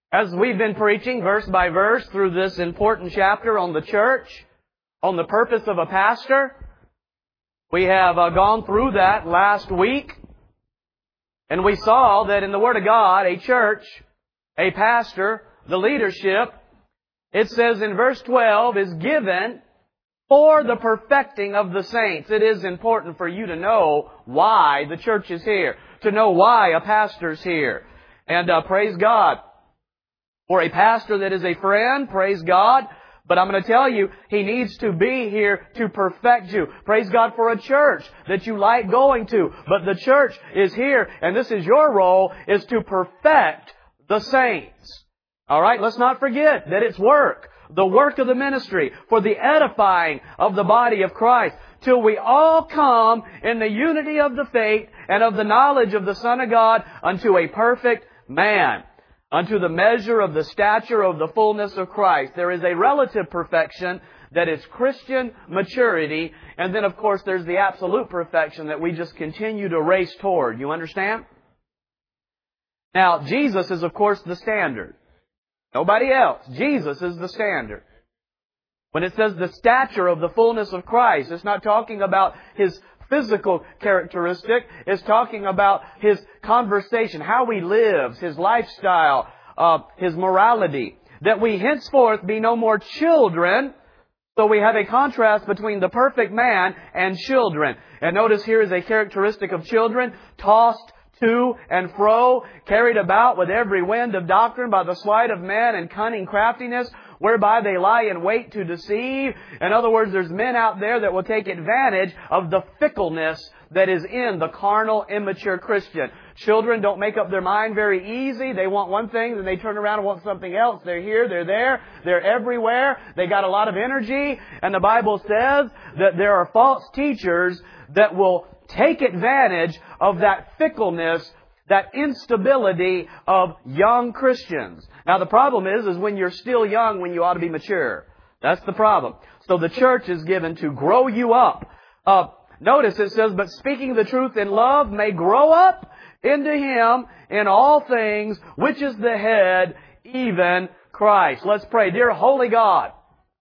As we've been preaching verse by verse through this important chapter on the church, on the purpose of a pastor, we have gone through that last week, and we saw that in the Word of God, a church, a pastor, the leadership, it says in verse 12, is given for the perfecting of the saints. It is important for you to know why the church is here, to know why a pastor's here. And praise God. For a pastor that is a friend, praise God. But I'm going to tell you, he needs to be here to perfect you. Praise God for a church that you like going to. But the church is here, and this is your role, is to perfect the saints. All right, let's not forget that it's work. The work of the ministry for the edifying of the body of Christ. Till we all come in the unity of the faith and of the knowledge of the Son of God unto a perfect man. Unto the measure of the stature of the fullness of Christ. There is a relative perfection that is Christian maturity. And then, of course, there's the absolute perfection that we just continue to race toward. You understand? Now, Jesus is, of course, the standard. Nobody else. Jesus is the standard. When it says the stature of the fullness of Christ, it's not talking about His physical characteristic. It's talking about His conversation, how He lives, His lifestyle, His morality. That we henceforth be no more children. So we have a contrast between the perfect man and children. And notice here is a characteristic of children, tossed to and fro, carried about with every wind of doctrine by the sleight of men and cunning craftiness, whereby they lie in wait to deceive. In other words, there's men out there that will take advantage of the fickleness that is in the carnal, immature Christian. Children don't make up their mind very easy. They want one thing, then they turn around and want something else. They're here, they're there, they're everywhere. They got a lot of energy. And the Bible says that there are false teachers that will take advantage of that fickleness, that instability of young Christians. Now the problem is when you're still young when you ought to be mature. That's the problem. So the church is given to grow you up. Notice it says, but speaking the truth in love may grow up into Him in all things, which is the head, even Christ. Let's pray. Dear Holy God,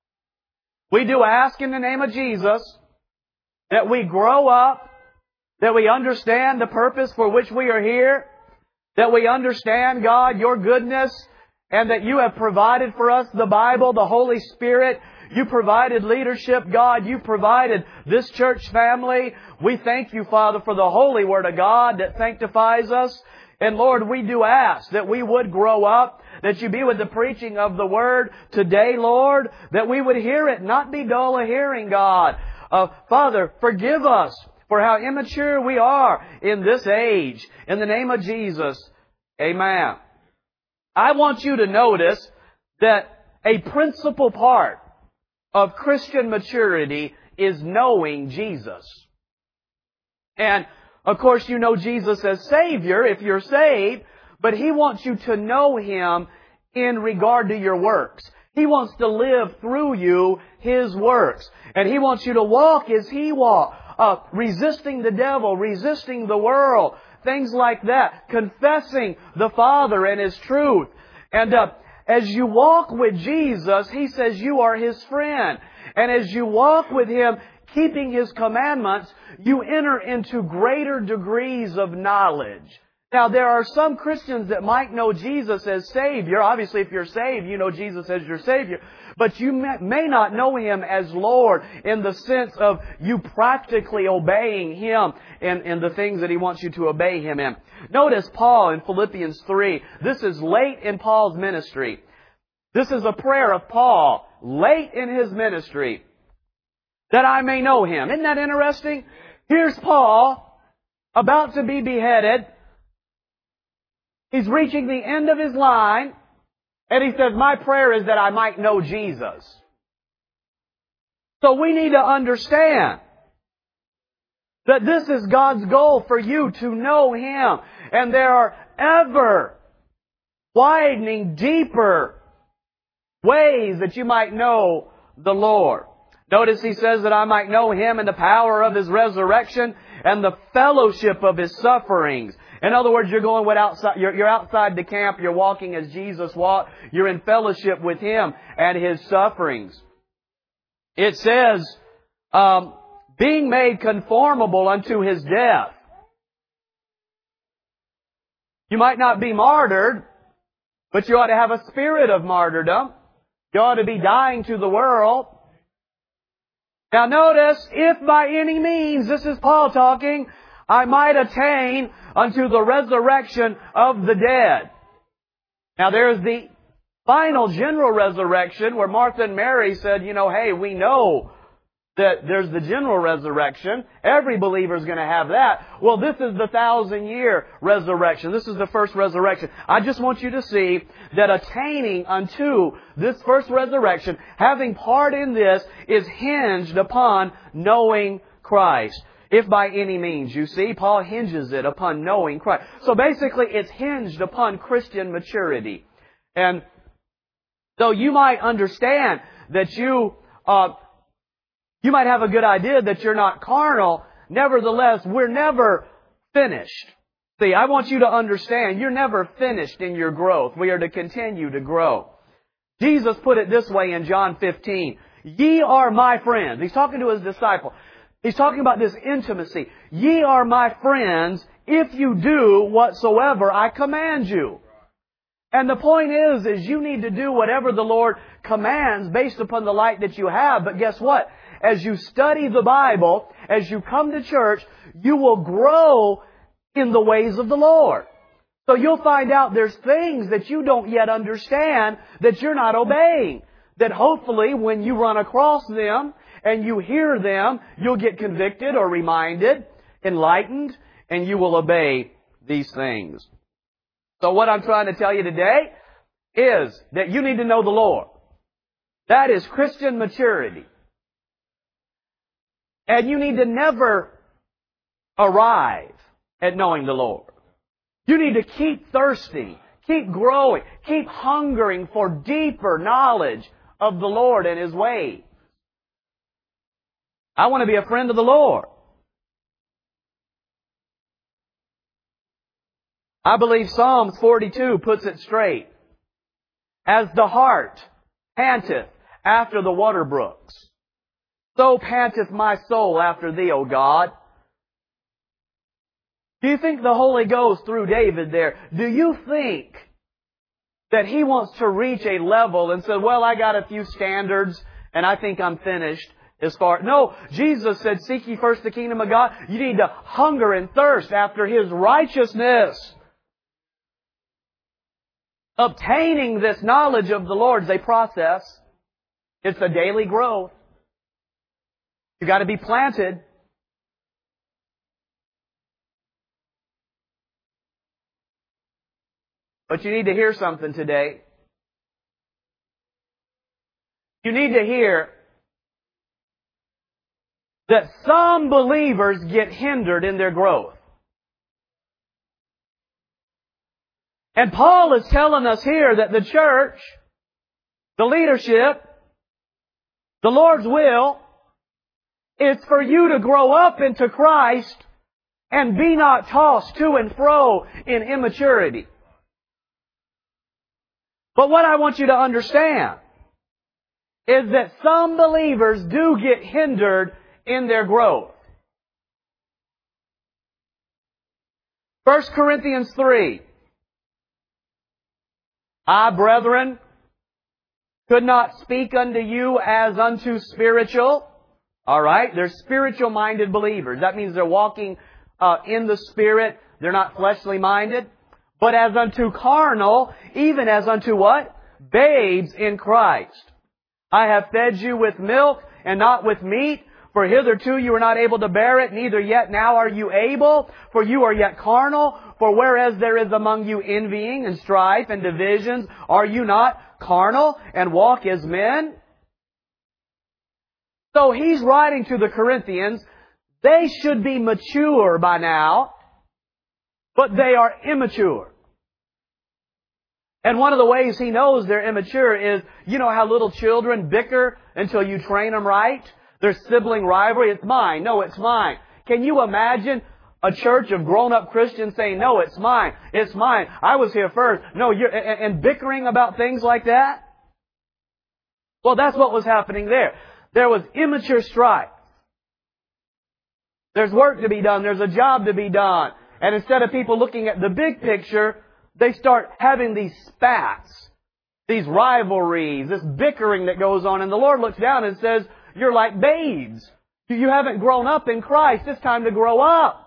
we do ask in the name of Jesus that we grow up, that we understand the purpose for which we are here, that we understand, God, Your goodness, and that You have provided for us the Bible, the Holy Spirit. You provided leadership, God. You provided this church family. We thank You, Father, for the holy Word of God that sanctifies us. And Lord, we do ask that we would grow up, that You be with the preaching of the Word today, Lord, that we would hear it, not be dull of hearing, God. Father, forgive us for how immature we are in this age. In the name of Jesus, amen. I want you to notice that a principal part of Christian maturity is knowing Jesus. And, of course, you know Jesus as Savior if you're saved, but He wants you to know Him in regard to your works. He wants to live through you His works. And He wants you to walk as He walked. Resisting the devil, resisting the world, things like that, confessing the Father and His truth. And as you walk with Jesus, He says you are His friend. And as you walk with Him, keeping His commandments, you enter into greater degrees of knowledge. Now, there are some Christians that might know Jesus as Savior. Obviously, if you're saved, you know Jesus as your Savior. But you may not know Him as Lord in the sense of you practically obeying Him in the things that He wants you to obey Him in. Notice Paul in Philippians 3. This is late in Paul's ministry. This is a prayer of Paul late in his ministry, that I may know Him. Isn't that interesting? Here's Paul about to be beheaded. He's reaching the end of his line. And he says, my prayer is that I might know Jesus. So we need to understand that this is God's goal for you to know Him. And there are ever widening, deeper ways that you might know the Lord. Notice he says that I might know Him in the power of His resurrection and the fellowship of His sufferings, In other words, you're outside the camp, you're walking as Jesus walked, you're in fellowship with Him and His sufferings. It says, being made conformable unto His death. You might not be martyred, but you ought to have a spirit of martyrdom. You ought to be dying to the world. Now notice, if by any means, this is Paul talking, I might attain unto the resurrection of the dead. Now there's the final general resurrection where Martha and Mary said, hey, we know that there's the general resurrection. Every believer is going to have that. Well, this is the 1,000-year resurrection. This is the first resurrection. I just want you to see that attaining unto this first resurrection, having part in this, is hinged upon knowing Christ. If by any means, you see, Paul hinges it upon knowing Christ. So basically, it's hinged upon Christian maturity. And so you might understand that you might have a good idea that you're not carnal. Nevertheless, we're never finished. See, I want you to understand, you're never finished in your growth. We are to continue to grow. Jesus put it this way in John 15. Ye are my friends. He's talking to His disciple. He's talking about this intimacy. Ye are my friends if you do whatsoever I command you. And the point is you need to do whatever the Lord commands based upon the light that you have. But guess what? As you study the Bible, as you come to church, you will grow in the ways of the Lord. So you'll find out there's things that you don't yet understand that you're not obeying. That hopefully when you run across them and you hear them, you'll get convicted or reminded, enlightened, and you will obey these things. So what I'm trying to tell you today is that you need to know the Lord. That is Christian maturity. And you need to never arrive at knowing the Lord. You need to keep thirsting, keep growing, keep hungering for deeper knowledge of the Lord and His ways. I want to be a friend of the Lord. I believe Psalms 42 puts it straight. As the hart panteth after the water brooks, so panteth my soul after Thee, O God. Do you think the Holy Ghost through David there, do you think that he wants to reach a level and say, well, I got a few standards and I think I'm finished as far... No, Jesus said, seek ye first the kingdom of God. You need to hunger and thirst after His righteousness. Obtaining this knowledge of the Lord is a process. It's a daily growth. You've got to be planted. But you need to hear something today. You need to hear that some believers get hindered in their growth. And Paul is telling us here that the church, the leadership, the Lord's will, is for you to grow up into Christ and be not tossed to and fro in immaturity. But what I want you to understand is that some believers do get hindered in their growth. 1 Corinthians 3. I, brethren, could not speak unto you as unto spiritual. Alright, they're spiritual-minded believers. That means they're walking in the Spirit. They're not fleshly minded. But as unto carnal, even as unto what? Babes in Christ. I have fed you with milk and not with meat. For hitherto you were not able to bear it, neither yet now are you able. For you are yet carnal. For whereas there is among you envying and strife and divisions, are you not carnal and walk as men? So he's writing to the Corinthians. They should be mature by now, but they are immature. And one of the ways he knows they're immature is, you know how little children bicker until you train them right? Their sibling rivalry, it's mine. No, it's mine. Can you imagine a church of grown-up Christians saying, no, it's mine, I was here first, no, and bickering about things like that? Well, that's what was happening there. There was immature strife. There's work to be done, there's a job to be done. And instead of people looking at the big picture, they start having these spats, these rivalries, this bickering that goes on. And the Lord looks down and says, you're like babes. You haven't grown up in Christ. It's time to grow up.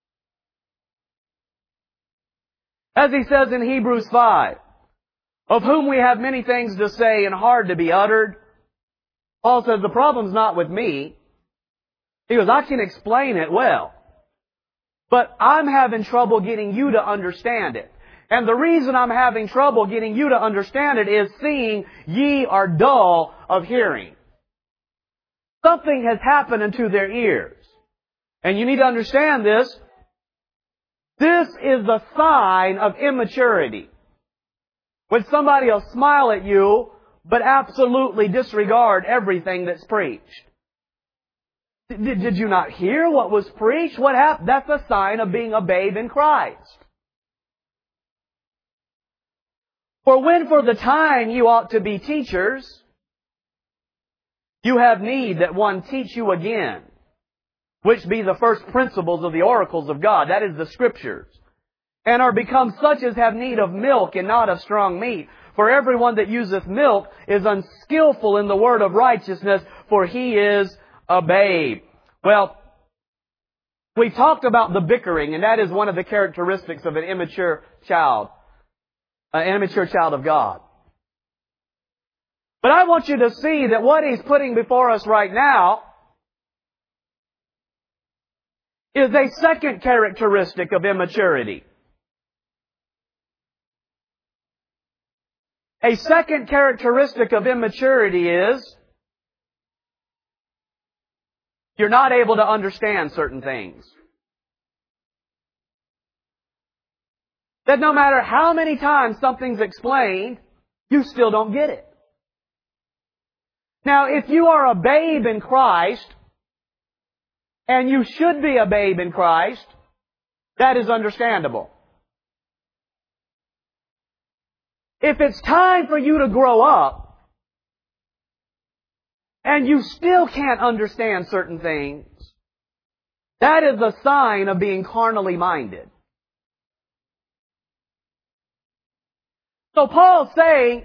As He says in Hebrews 5, of whom we have many things to say and hard to be uttered. Paul says, the problem's not with me. He goes, I can explain it well. But I'm having trouble getting you to understand it. And the reason I'm having trouble getting you to understand it is seeing ye are dull of hearing. Something has happened unto their ears. And you need to understand this. This is the sign of immaturity. When somebody will smile at you, but absolutely disregard everything that's preached. Did you not hear what was preached? What happened? That's a sign of being a babe in Christ. For when for the time you ought to be teachers, you have need that one teach you again, which be the first principles of the oracles of God, that is the Scriptures, and are become such as have need of milk and not of strong meat. For everyone that useth milk is unskillful in the word of righteousness, for he is a babe. Well, we talked about the bickering, and that is one of the characteristics of an immature child of God. But I want you to see that what He's putting before us right now is a second characteristic of immaturity. A second characteristic of immaturity is you're not able to understand certain things. That no matter how many times something's explained, you still don't get it. Now, if you are a babe in Christ, and you should be a babe in Christ, that is understandable. If it's time for you to grow up, and you still can't understand certain things, that is a sign of being carnally minded. So Paul's saying,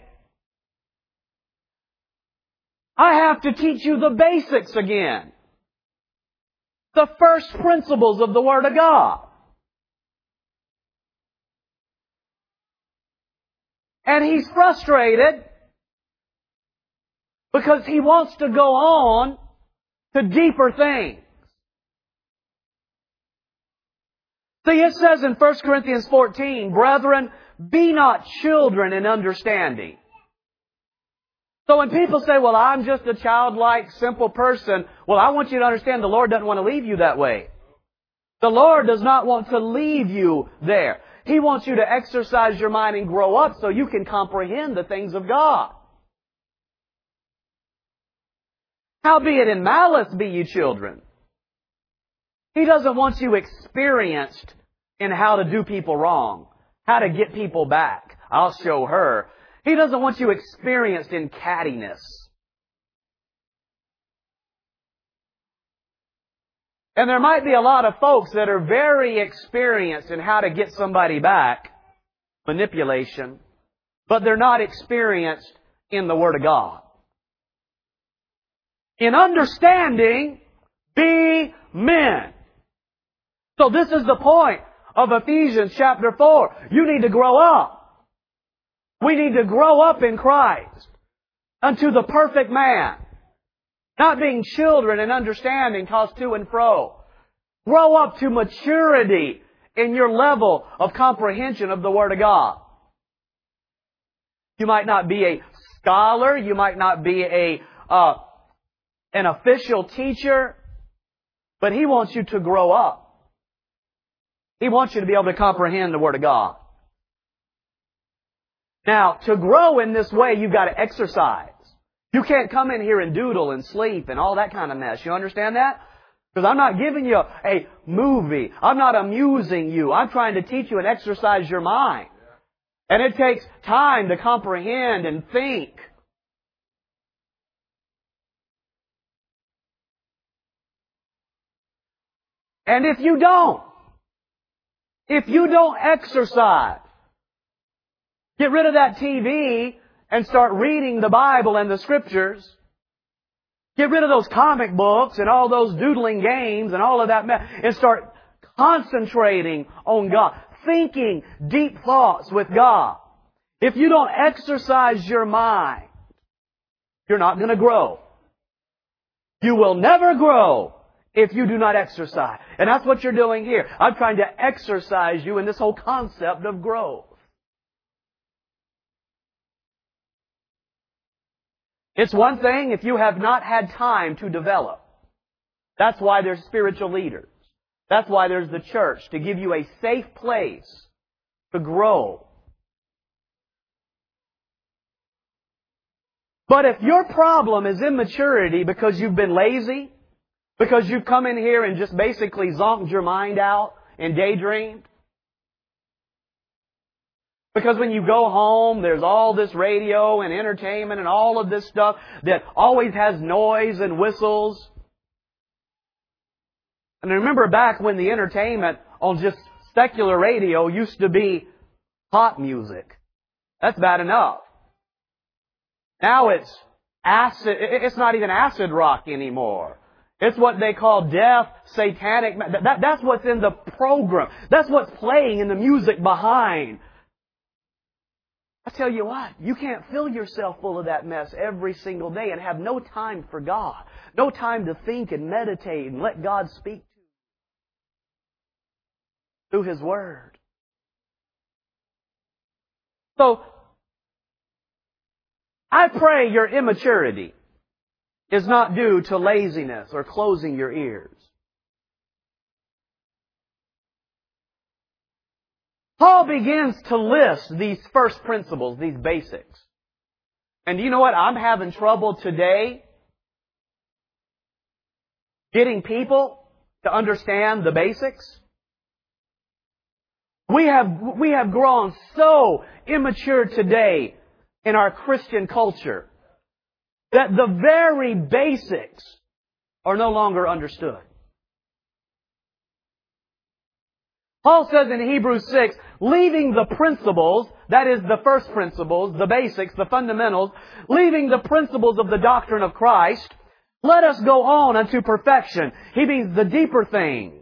I have to teach you the basics again. The first principles of the Word of God. And he's frustrated because he wants to go on to deeper things. See, it says in 1 Corinthians 14, brethren, be not children in understanding. So when people say, well, I'm just a childlike, simple person, well, I want you to understand the Lord doesn't want to leave you that way. The Lord does not want to leave you there. He wants you to exercise your mind and grow up so you can comprehend the things of God. Howbeit in malice be you children. He doesn't want you experienced in how to do people wrong, how to get people back. I'll show her. He doesn't want you experienced in cattiness. And there might be a lot of folks that are very experienced in how to get somebody back, manipulation, but they're not experienced in the Word of God. In understanding, be men. So this is the point of Ephesians chapter 4. You need to grow up. We need to grow up in Christ unto the perfect man. Not being children in understanding tossed to and fro. Grow up to maturity in your level of comprehension of the Word of God. You might not be a scholar. You might not be an official teacher. But He wants you to grow up. He wants you to be able to comprehend the Word of God. Now, to grow in this way, you've got to exercise. You can't come in here and doodle and sleep and all that kind of mess. You understand that? Because I'm not giving you a movie. I'm not amusing you. I'm trying to teach you and exercise your mind. And it takes time to comprehend and think. And if you don't exercise, get rid of that TV and start reading the Bible and the Scriptures, get rid of those comic books and all those doodling games and all of that mess, and start concentrating on God, thinking deep thoughts with God. If you don't exercise your mind, you're not going to grow. You will never grow if you do not exercise. And that's what you're doing here. I'm trying to exercise you in this whole concept of growth. It's one thing if you have not had time to develop. That's why there's spiritual leaders. That's why there's the church, to give you a safe place to grow. But if your problem is immaturity because you've been lazy, because you've come in here and just basically zonked your mind out and daydreamed, because when you go home, there's all this radio and entertainment and all of this stuff that always has noise and whistles. And I remember back when the entertainment on just secular radio used to be pop music. That's bad enough. Now it's acid. It's not even acid rock anymore. It's what they call death, satanic. That's what's in the program. That's what's playing in the music behind. I tell you what, you can't fill yourself full of that mess every single day and have no time for God. No time to think and meditate and let God speak to you through His Word. So, I pray your immaturity is not due to laziness or closing your ears. Paul begins to list these first principles, these basics. And you know what? I'm having trouble today getting people to understand the basics. We have grown so immature today in our Christian culture that the very basics are no longer understood. Paul says in Hebrews 6, leaving the principles, that is the first principles, the basics, the fundamentals, leaving the principles of the doctrine of Christ, let us go on unto perfection. He means the deeper things.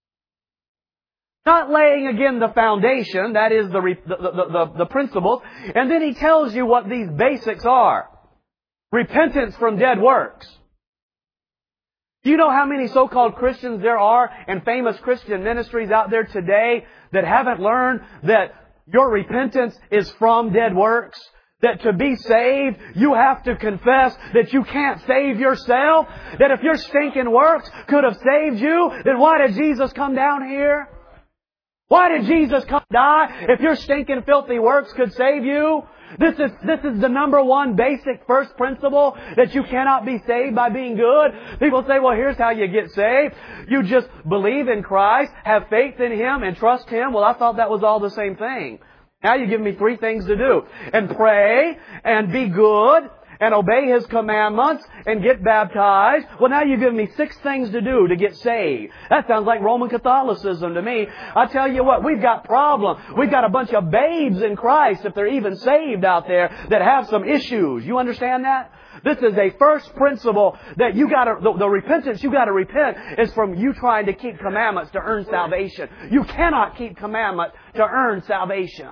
Not laying again the foundation, that is the principles, and then he tells you what these basics are. Repentance from dead works. Do you know how many so-called Christians there are and famous Christian ministries out there today that haven't learned that your repentance is from dead works? That to be saved, you have to confess that you can't save yourself? That if your stinking works could have saved you, then why did Jesus come down here? Why did Jesus come die if your stinking filthy works could save you? This is the number one basic first principle, that you cannot be saved by being good. People say, well, here's how you get saved. You just believe in Christ, have faith in Him, and trust Him. Well, I thought that was all the same thing. Now you give me 3 things to do. And pray, and be good, and obey His commandments, and get baptized. Well, now you give me 6 things to do to get saved. That sounds like Roman Catholicism to me. I tell you what, we've got problems. We've got a bunch of babes in Christ, if they're even saved out there, that have some issues. You understand that? This is a first principle that the repentance you gotta repent is from you trying to keep commandments to earn salvation. You cannot keep commandments to earn salvation.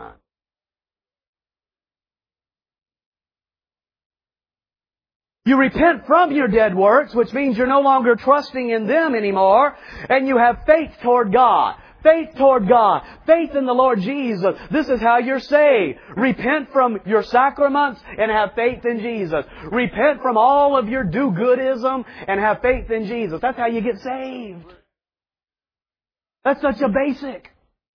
You repent from your dead works, which means you're no longer trusting in them anymore, and you have faith toward God. Faith toward God. Faith in the Lord Jesus. This is how you're saved. Repent from your sacraments and have faith in Jesus. Repent from all of your do-goodism and have faith in Jesus. That's how you get saved. That's such a basic.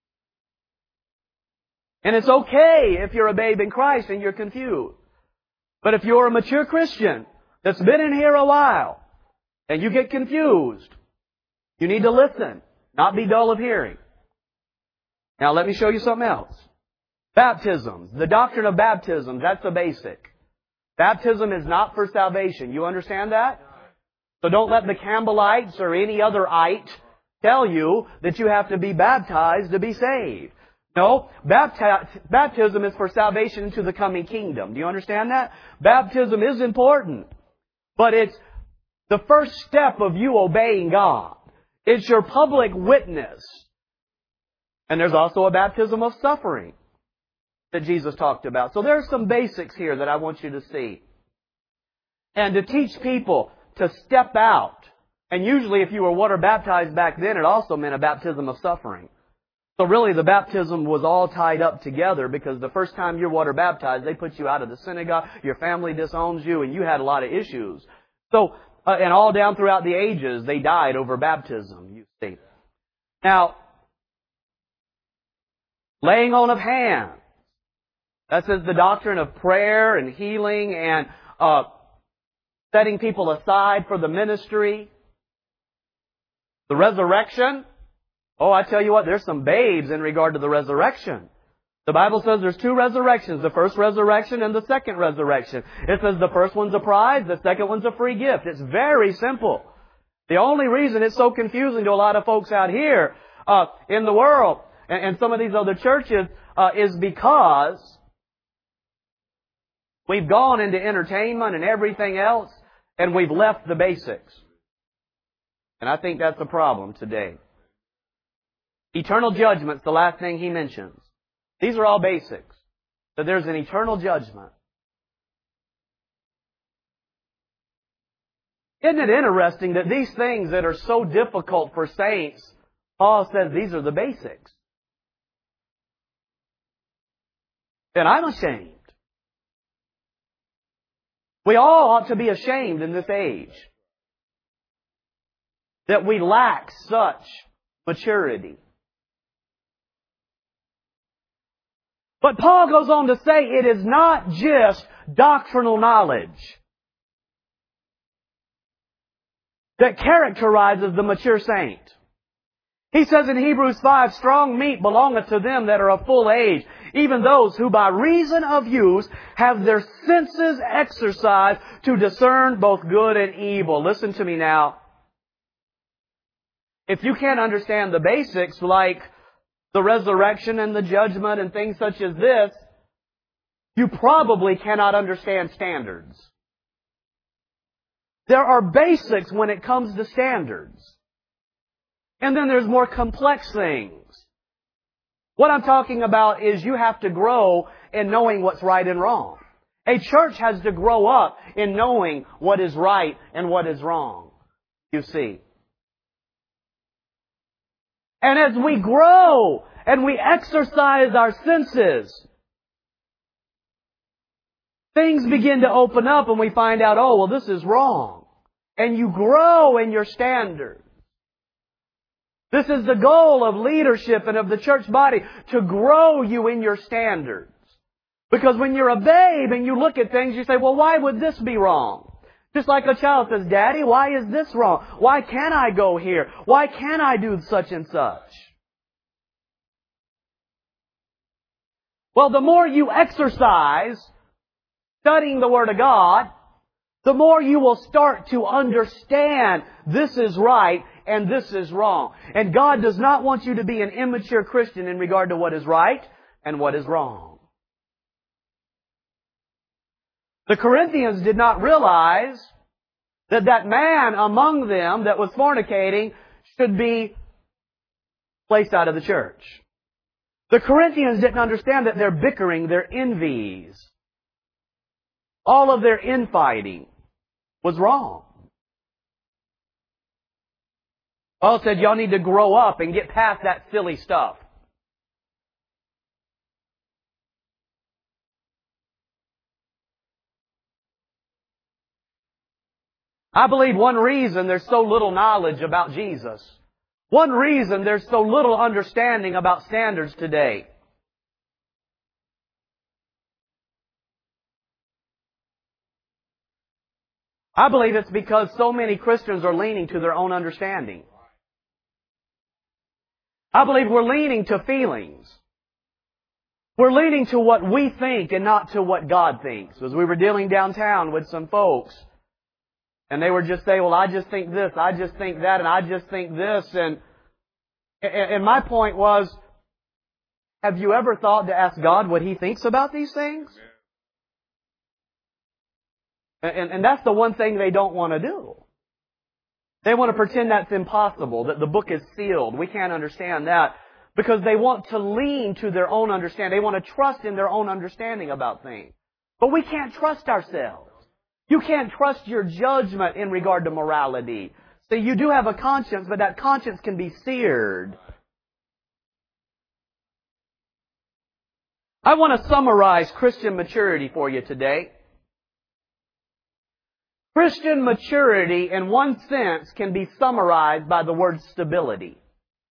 And it's okay if you're a babe in Christ and you're confused. But if you're a mature Christian that's been in here a while and you get confused, You need to listen, not be dull of hearing. Now let me show you something else. Baptism. The doctrine of baptism, that's the basic. Baptism is not for salvation. You understand that? So don't let the Campbellites or any other ite tell you that you have to be baptized to be saved. No, baptism is for salvation into the coming kingdom. Do you understand that? Baptism is important, but it's the first step of you obeying God. It's your public witness. And there's also a baptism of suffering that Jesus talked about. So there are some basics here that I want you to see. And to teach people to step out. And usually if you were water baptized back then, it also meant a baptism of suffering. So really the baptism was all tied up together, because the first time you're water baptized, they put you out of the synagogue, your family disowns you, and you had a lot of issues. So, and all down throughout the ages, they died over baptism, you see. Now, laying on of hands. That says the doctrine of prayer and healing and setting people aside for the ministry. The resurrection. Oh, I tell you what, there's some babes in regard to the resurrection. The Bible says there's two resurrections, the first resurrection and the second resurrection. It says the first one's a prize, the second one's a free gift. It's very simple. The only reason it's so confusing to a lot of folks out here in the world and some of these other churches is because we've gone into entertainment and everything else, and we've left the basics. And I think that's the problem today. Eternal judgment's the last thing he mentions. These are all basics. That there's an eternal judgment. Isn't it interesting that these things that are so difficult for saints, Paul says these are the basics. And I'm ashamed. We all ought to be ashamed in this age that we lack such maturity. But Paul goes on to say it is not just doctrinal knowledge that characterizes the mature saint. He says in Hebrews 5, strong meat belongeth to them that are of full age, even those who by reason of use have their senses exercised to discern both good and evil. Listen to me now. If you can't understand the basics like the resurrection and the judgment and things such as this, you probably cannot understand standards. There are basics when it comes to standards. And then there's more complex things. What I'm talking about is you have to grow in knowing what's right and wrong. A church has to grow up in knowing what is right and what is wrong, you see. And as we grow and we exercise our senses, things begin to open up and we find out, oh, well, this is wrong. And you grow in your standards. This is the goal of leadership and of the church body, to grow you in your standards. Because when you're a babe and you look at things, you say, well, why would this be wrong? Just like a child says, Daddy, why is this wrong? Why can't I go here? Why can't I do such and such? Well, the more you exercise studying the Word of God, the more you will start to understand this is right and this is wrong. And God does not want you to be an immature Christian in regard to what is right and what is wrong. The Corinthians did not realize that that man among them that was fornicating should be placed out of the church. The Corinthians didn't understand that their bickering, their envies, all of their infighting was wrong. Paul said, y'all need to grow up and get past that silly stuff. I believe one reason there's so little knowledge about Jesus, one reason there's so little understanding about standards today, I believe it's because so many Christians are leaning to their own understanding. I believe we're leaning to feelings. We're leaning to what we think and not to what God thinks. As we were dealing downtown with some folks, and they were just saying, well, I just think this, I just think that, and I just think this. And my point was, have you ever thought to ask God what He thinks about these things? And that's the one thing they don't want to do. They want to pretend that's impossible, that the book is sealed. We can't understand that. Because they want to lean to their own understanding. They want to trust in their own understanding about things. But we can't trust ourselves. You can't trust your judgment in regard to morality. See, you do have a conscience, but that conscience can be seared. I want to summarize Christian maturity for you today. Christian maturity, in one sense, can be summarized by the word stability.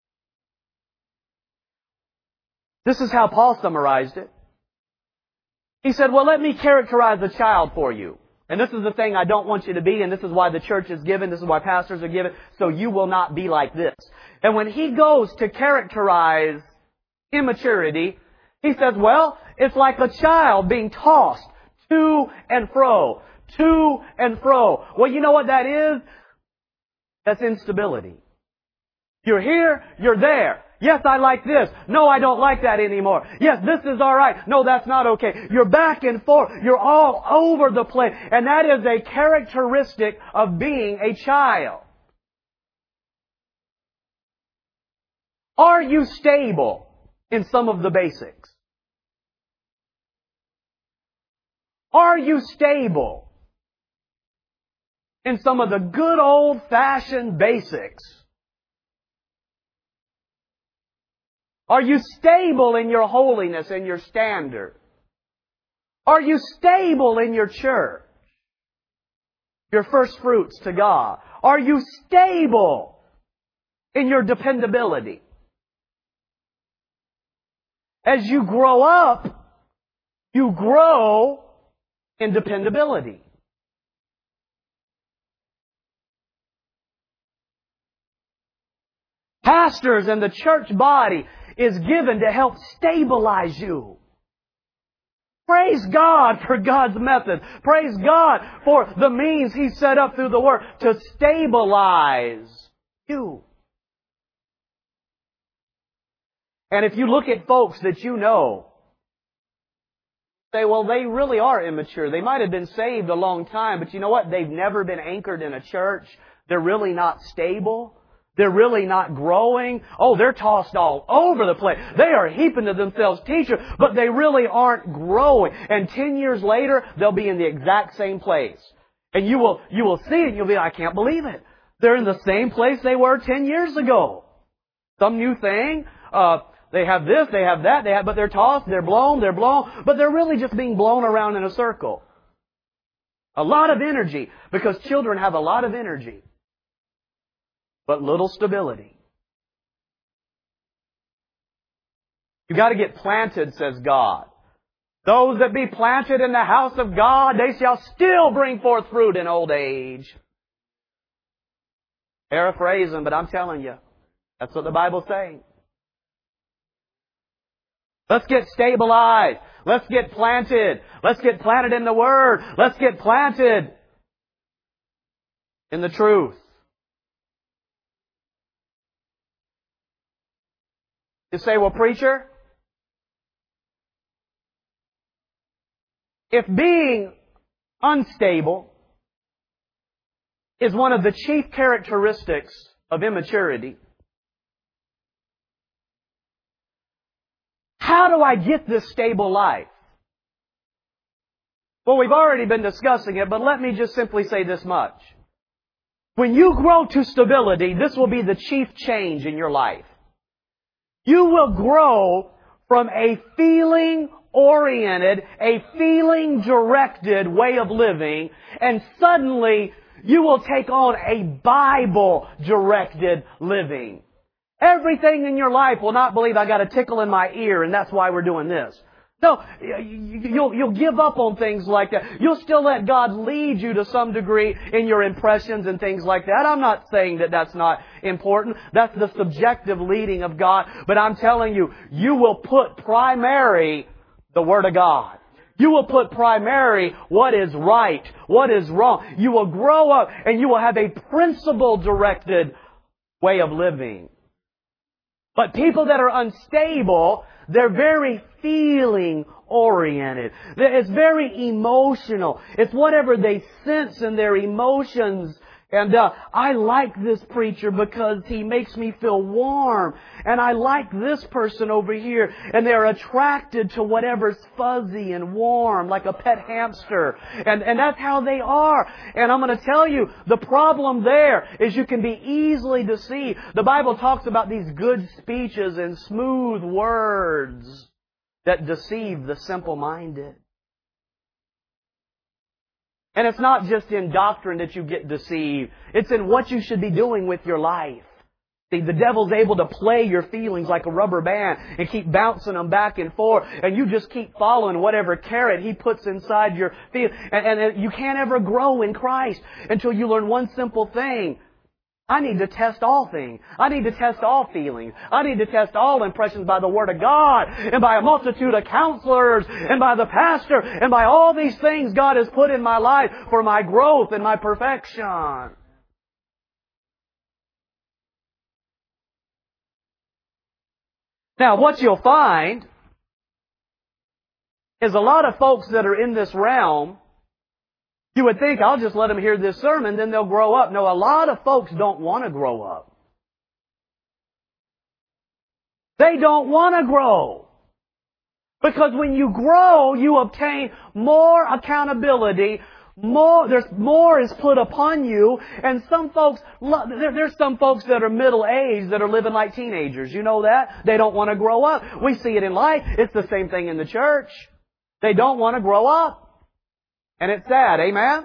This is how Paul summarized it. He said, well, let me characterize a child for you. And this is the thing I don't want you to be, and this is why the church is given, this is why pastors are given, so you will not be like this. And when he goes to characterize immaturity, he says, well, it's like a child being tossed to and fro, to and fro. Well, you know what that is? That's instability. You're here, you're there. Yes, I like this. No, I don't like that anymore. Yes, this is all right. No, that's not okay. You're back and forth. You're all over the place. And that is a characteristic of being a child. Are you stable in some of the basics? Are you stable in some of the good old-fashioned basics? Are you stable in your holiness and your standard? Are you stable in your church? Your first fruits to God. Are you stable in your dependability? As you grow up, you grow in dependability. Pastors and the church body is given to help stabilize you. Praise God for God's method. Praise God for the means He set up through the Word to stabilize you. And if you look at folks that you know, say, well, they really are immature. They might have been saved a long time, but you know what? They've never been anchored in a church. They're really not stable. They're really not growing. Oh, they're tossed all over the place. They are heaping to themselves teachers, but they really aren't growing. And 10 years later, they'll be in the exact same place. And you will see it and you'll be like, I can't believe it. They're in the same place they were 10 years ago. Some new thing. They have this, they have that, but they're tossed, they're blown, but they're really just being blown around in a circle. A lot of energy, because children have a lot of energy, but little stability. You got to get planted, says God. Those that be planted in the house of God, they shall still bring forth fruit in old age. Paraphrasing, but I'm telling you, that's what the Bible's saying. Let's get stabilized. Let's get planted. Let's get planted in the Word. Let's get planted in the truth. You say, well, preacher, if being unstable is one of the chief characteristics of immaturity, how do I get this stable life? Well, we've already been discussing it, but let me just simply say this much. When you grow to stability, this will be the chief change in your life. You will grow from a feeling-oriented, a feeling-directed way of living, and suddenly you will take on a Bible-directed living. Everything in your life will not believe I got a tickle in my ear and that's why we're doing this. No, you'll give up on things like that. You'll still let God lead you to some degree in your impressions and things like that. I'm not saying that that's not important. That's the subjective leading of God. But I'm telling you, you will put primary the Word of God. You will put primary what is right, what is wrong. You will grow up and you will have a principle-directed way of living. But people that are unstable, they're very feeling-oriented. It's very emotional. It's whatever they sense in their emotions. And I like this preacher because he makes me feel warm. And I like this person over here. And they're attracted to whatever's fuzzy and warm, like a pet hamster. And that's how they are. And I'm going to tell you, the problem there is you can be easily deceived. The Bible talks about these good speeches and smooth words that deceive the simple-minded. And it's not just in doctrine that you get deceived. It's in what you should be doing with your life. See, the devil's able to play your feelings like a rubber band and keep bouncing them back and forth. And you just keep following whatever carrot he puts inside your feelings. And you can't ever grow in Christ until you learn one simple thing. I need to test all things. I need to test all feelings. I need to test all impressions by the Word of God and by a multitude of counselors and by the pastor and by all these things God has put in my life for my growth and my perfection. Now, what you'll find is a lot of folks that are in this realm, you would think, I'll just let them hear this sermon, then they'll grow up. No, a lot of folks don't want to grow up. They don't want to grow. Because when you grow, you obtain more accountability, more is put upon you, and some folks, there's some folks that are middle-aged that are living like teenagers. You know that? They don't want to grow up. We see it in life. It's the same thing in the church. They don't want to grow up. And it's sad, amen?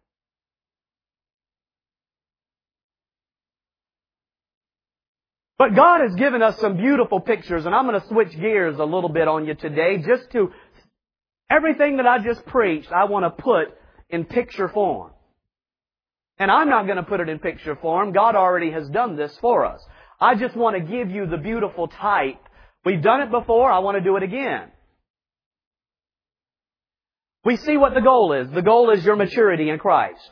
But God has given us some beautiful pictures, and I'm going to switch gears a little bit on you today. Just to, everything that I just preached, I want to put in picture form. And I'm not going to put it in picture form. God already has done this for us. I just want to give you the beautiful type. We've done it before, I want to do it again. We see what the goal is. The goal is your maturity in Christ.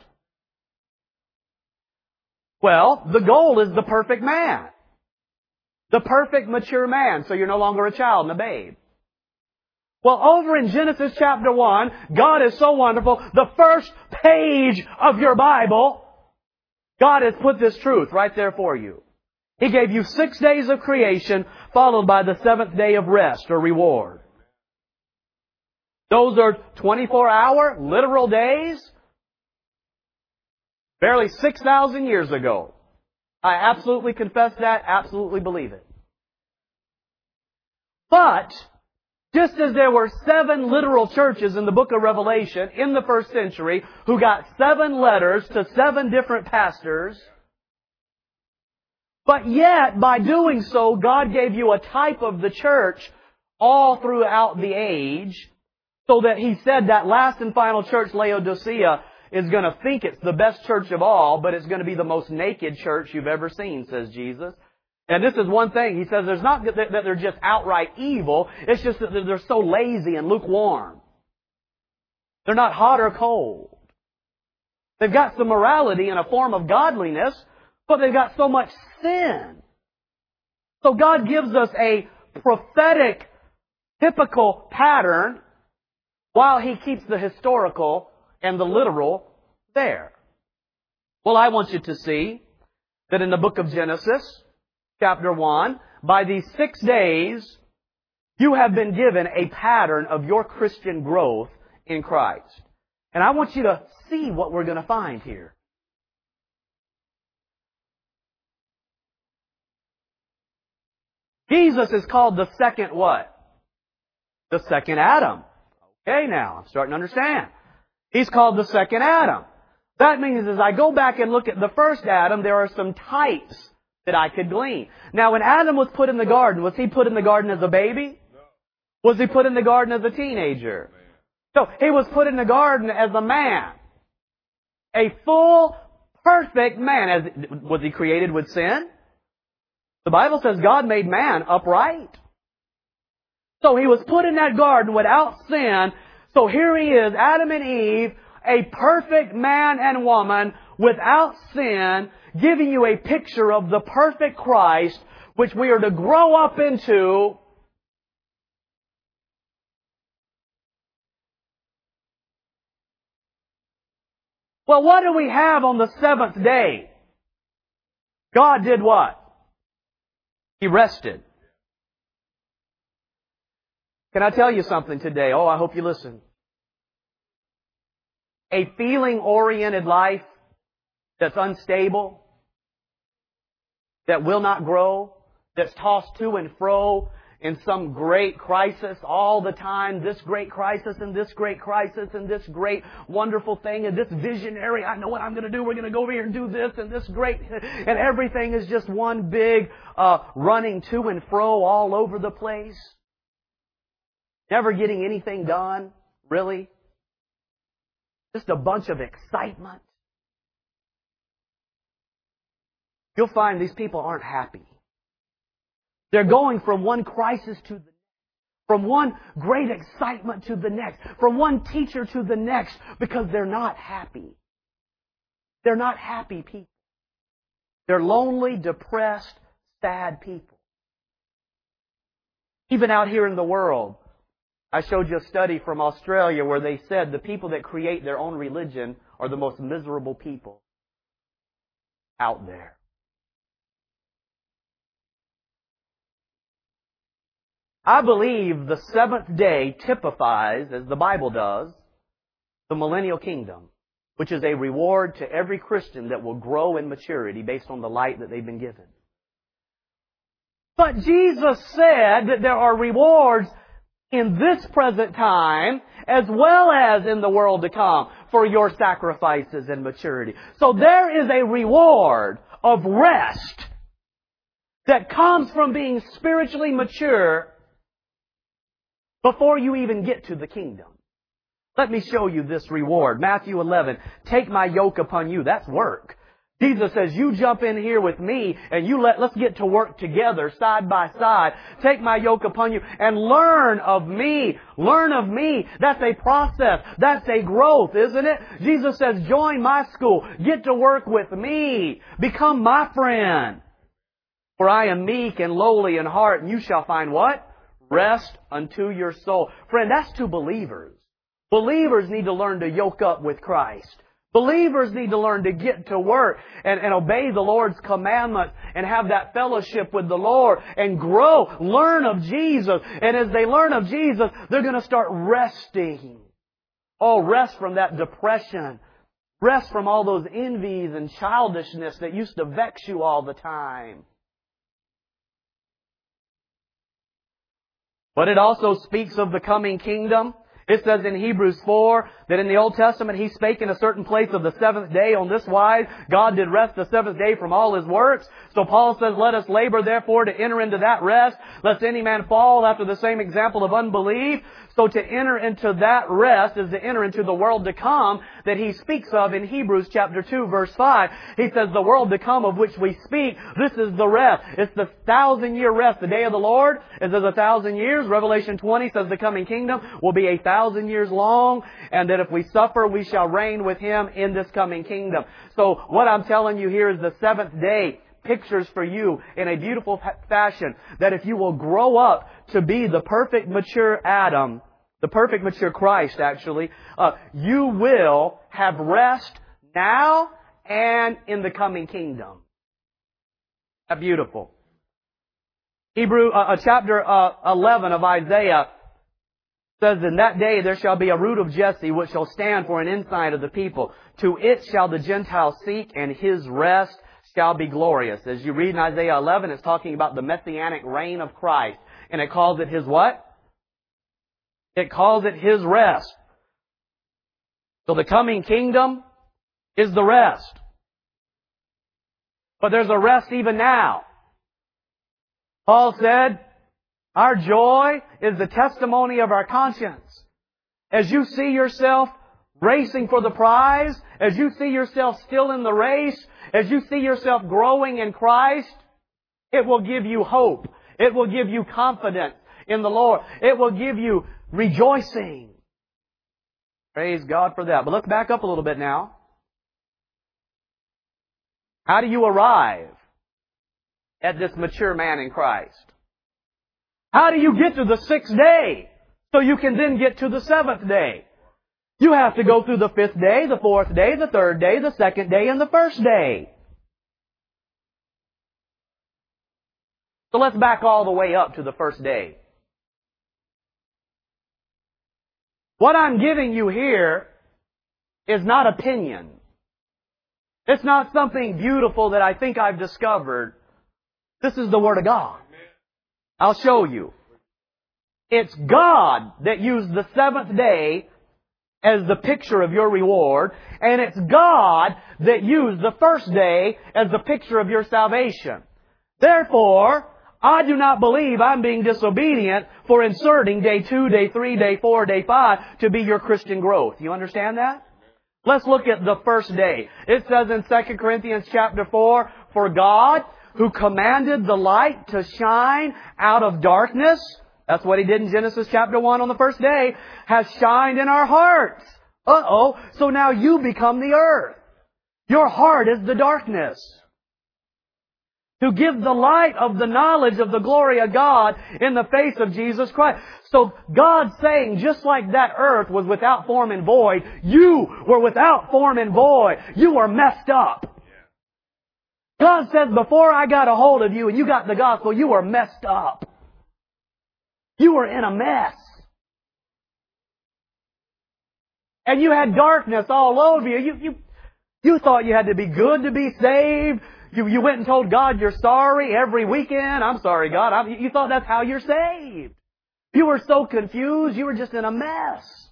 Well, the goal is the perfect man. The perfect mature man. So you're no longer a child and a babe. Well, over in Genesis chapter 1, God is so wonderful. The first page of your Bible, God has put this truth right there for you. He gave you 6 days of creation, followed by the 7th day of rest or reward. Those are 24-hour, literal days. Barely 6,000 years ago. I absolutely confess that, absolutely believe it. But, just as there were 7 literal churches in the book of Revelation in the first century who got 7 letters to 7 different pastors, but yet, by doing so, God gave you a type of the church all throughout the age, so that He said that last and final church, Laodicea, is going to think it's the best church of all, but it's going to be the most naked church you've ever seen, says Jesus. And this is one thing. He says there's not that they're just outright evil. It's just that they're so lazy and lukewarm. They're not hot or cold. They've got some morality and a form of godliness, but they've got so much sin. So God gives us a prophetic, typical pattern while He keeps the historical and the literal there. Well, I want you to see that in the book of Genesis, chapter 1, by these 6 days, you have been given a pattern of your Christian growth in Christ. And I want you to see what we're going to find here. Jesus is called the second what? The second Adam. Okay, now, I'm starting to understand. He's called the second Adam. That means as I go back and look at the first Adam, there are some types that I could glean. Now, when Adam was put in the garden, was he put in the garden as a baby? Was He put in the garden as a teenager? No, He was put in the garden as a man. A full, perfect man. Was He created with sin? The Bible says God made man upright. So He was put in that garden without sin. So here He is, Adam and Eve, a perfect man and woman without sin, giving you a picture of the perfect Christ, which we are to grow up into. Well, what do we have on the seventh day? God did what? He rested. Can I tell you something today? Oh, I hope you listen. A feeling-oriented life that's unstable, that will not grow, that's tossed to and fro in some great crisis all the time, this great crisis and this great crisis and this great wonderful thing and this visionary, I know what I'm going to do, we're going to go over here and do this and this great, and everything is just one big running to and fro all over the place. Never getting anything done, really. Just a bunch of excitement. You'll find these people aren't happy. They're going from one crisis to the next, from one great excitement to the next, from one teacher to the next, because they're not happy. They're not happy people. They're lonely, depressed, sad people. Even out here in the world, I showed you a study from Australia where they said the people that create their own religion are the most miserable people out there. I believe the seventh day typifies, as the Bible does, the millennial kingdom, which is a reward to every Christian that will grow in maturity based on the light that they've been given. But Jesus said that there are rewards in this present time as well as in the world to come for your sacrifices and maturity. So there is a reward of rest that comes from being spiritually mature before you even get to the kingdom. Let me show you this reward. Matthew 11, take my yoke upon you. That's work. Jesus says, you jump in here with me and let's get to work together side by side. Take my yoke upon you and learn of me. Learn of me. That's a process. That's a growth, isn't it? Jesus says, join my school. Get to work with me. Become my friend. For I am meek and lowly in heart, and you shall find what? Rest unto your soul. Friend, that's to believers. Believers need to learn to yoke up with Christ. Believers need to learn to get to work and obey the Lord's commandments and have that fellowship with the Lord and grow. Learn of Jesus. And as they learn of Jesus, they're going to start resting. Oh, rest from that depression. Rest from all those envies and childishness that used to vex you all the time. But it also speaks of the coming kingdom. It says in Hebrews 4 that in the Old Testament He spake in a certain place of the seventh day on this wise. God did rest the seventh day from all His works. So Paul says, let us labor therefore to enter into that rest, lest any man fall after the same example of unbelief. So to enter into that rest is to enter into the world to come that he speaks of in Hebrews chapter 2 verse 5. He says the world to come of which we speak, this is the rest. It's the 1,000-year rest. The day of the Lord is as 1,000 years. Revelation 20 says the coming kingdom will be 1,000 years long, and that if we suffer, we shall reign with Him in this coming kingdom. So what I'm telling you here is the seventh day pictures for you in a beautiful fashion that if you will grow up to be the perfect mature Adam, the perfect mature Christ actually, you will have rest now and in the coming kingdom. That's beautiful. Chapter 11 of Isaiah says, in that day there shall be a root of Jesse which shall stand for an ensign of the people. To it shall the Gentiles seek, and His rest shall be glorious. As you read in Isaiah 11, it's talking about the messianic reign of Christ. And it calls it His what? It calls it His rest. So the coming kingdom is the rest. But there's a rest even now. Paul said, Our joy is the testimony of our conscience. As you see yourself racing for the prize, as you see yourself still in the race, as you see yourself growing in Christ, it will give you hope. It will give you confidence in the Lord. It will give you rejoicing. Praise God for that. But look back up a little bit now. How do you arrive at this mature man in Christ? How do you get to the 6th day so you can then get to the 7th day? You have to go through the 5th day, the 4th day, the 3rd day, the 2nd day, and the 1st day. So let's back all the way up to the 1st day. What I'm giving you here is not opinion. It's not something beautiful that I think I've discovered. This is the Word of God. I'll show you. It's God that used the 7th day as the picture of your reward, and it's God that used the 1st day as the picture of your salvation. Therefore, I do not believe I'm being disobedient for inserting day 2, day 3, day 4, day 5 to be your Christian growth. You understand that? Let's look at the 1st day. It says in 2 Corinthians chapter 4, "For God, who commanded the light to shine out of darkness," that's what He did in Genesis chapter 1 on the 1st day, "has shined in our hearts." So now you become the earth. Your heart is the darkness. To give the light of the knowledge of the glory of God in the face of Jesus Christ. So God's saying, just like that earth was without form and void, you were without form and void. You were messed up. God says, before I got a hold of you and you got the gospel, you were messed up. You were in a mess. And you had darkness all over you. You thought you had to be good to be saved. You went and told God you're sorry every weekend. "I'm sorry, God." You thought that's how you're saved. You were so confused. You were just in a mess.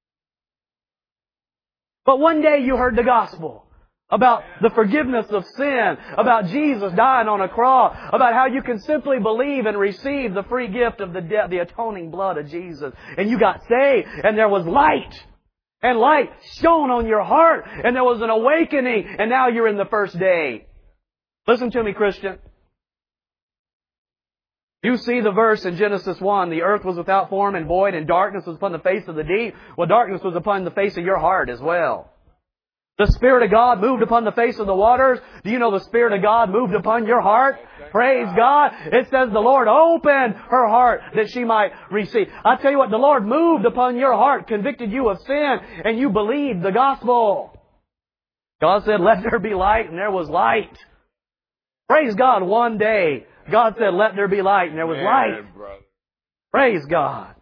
But one day you heard the gospel about the forgiveness of sin, about Jesus dying on a cross, about how you can simply believe and receive the free gift of the atoning blood of Jesus. And you got saved, and there was light. And light shone on your heart, and there was an awakening, and now you're in the 1st day. Listen to me, Christian. You see the verse in Genesis 1, "The earth was without form and void, and darkness was upon the face of the deep." Well, darkness was upon the face of your heart as well. The Spirit of God moved upon the face of the waters. Do you know the Spirit of God moved upon your heart? Praise God. It says the Lord opened her heart that she might receive. I tell you what, the Lord moved upon your heart, convicted you of sin, and you believed the gospel. God said, "Let there be light," and there was light. Praise God. One day, God said, "Let there be light," and there was light. Praise God.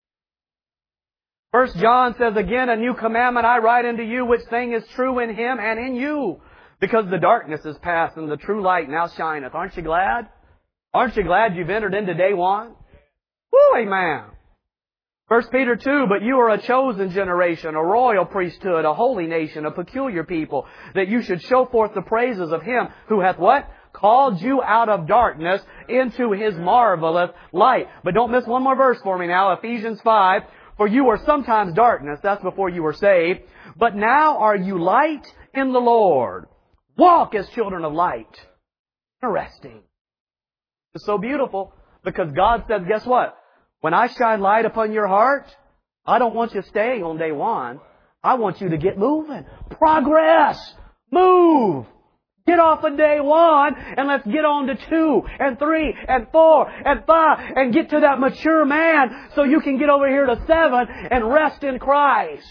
1 John says again, "A new commandment I write unto you, which thing is true in Him and in you. Because the darkness is past and the true light now shineth." Aren't you glad? Aren't you glad you've entered into day 1? Woo, amen. 1 Peter 2, "But you are a chosen generation, a royal priesthood, a holy nation, a peculiar people, that you should show forth the praises of Him who hath" what? "Called you out of darkness into His marvelous light." But don't miss one more verse for me now. Ephesians 5. "For you were sometimes darkness," that's before you were saved, "but now are you light in the Lord. Walk as children of light." Interesting. It's so beautiful because God says, guess what? When I shine light upon your heart, I don't want you staying on day 1. I want you to get moving. Progress. Move. Get off of day 1 and let's get on to 2 and 3 and 4 and 5 and get to that mature man so you can get over here to 7 and rest in Christ.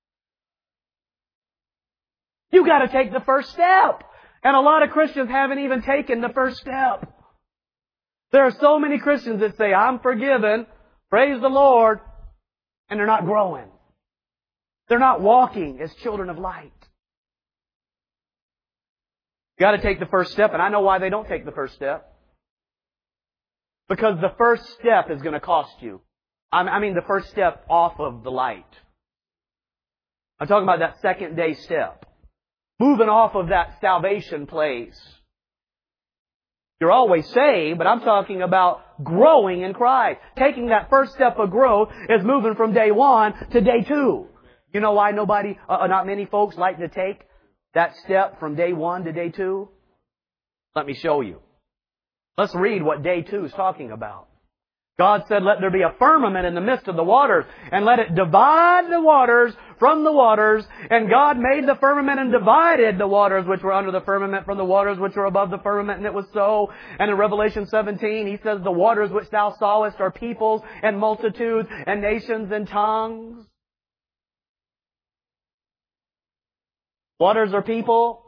You got to take the first step. And a lot of Christians haven't even taken the first step. There are so many Christians that say, "I'm forgiven, praise the Lord," and they're not growing. They're not walking as children of light. You got to take the first step, and I know why they don't take the first step. Because the first step is going to cost you. I mean the first step off of the light. I'm talking about that 2nd day step. Moving off of that salvation place. You're always saved, but I'm talking about growing in Christ. Taking that first step of growth is moving from day 1 to day 2. You know why not many folks like to take that step from day 1 to day 2? Let me show you. Let's read what day 2 is talking about. God said, let there be a firmament in the midst of the waters, and let it divide the waters from the waters. And God made the firmament and divided the waters which were under the firmament from the waters which were above the firmament. And it was so. And in Revelation 17, He says, the waters which thou sawest are peoples and multitudes and nations and tongues. Waters are people.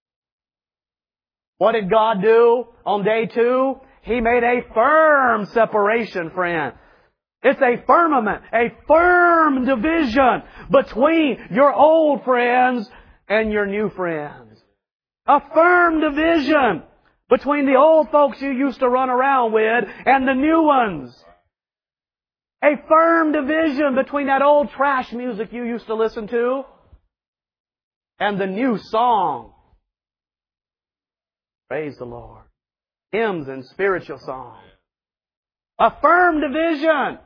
What did God do on day 2? He made a firm separation, friend. It's a firmament, a firm division between your old friends and your new friends. A firm division between the old folks you used to run around with and the new ones. A firm division between that old trash music you used to listen to and the new song. Praise the Lord. Hymns and spiritual songs. A firm division.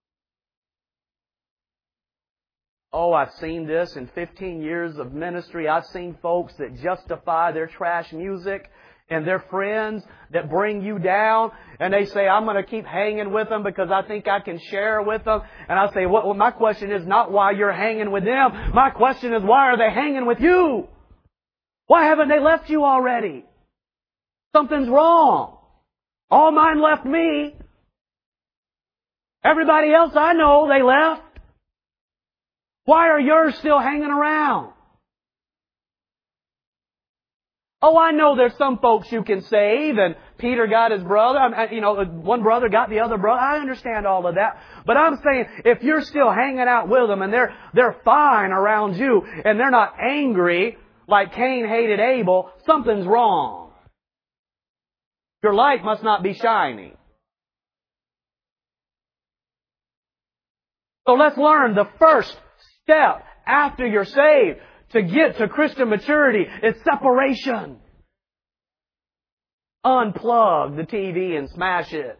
Oh, I've seen this in 15 years of ministry. I've seen folks that justify their trash music and their friends that bring you down, and they say, I'm going to keep hanging with them because I think I can share with them. And I say, well, my question is not why you're hanging with them. My question is, why are they hanging with you? Why haven't they left you already? Something's wrong. All mine left me. Everybody else I know, they left. Why are yours still hanging around? Oh, I know there's some folks you can save, and Peter got his brother. One brother got the other brother. I understand all of that. But I'm saying, if you're still hanging out with them and they're fine around you and they're not angry like Cain hated Abel, something's wrong. Your light must not be shining. So let's learn the first step after you're saved to get to Christian maturity is separation. Unplug the TV and smash it.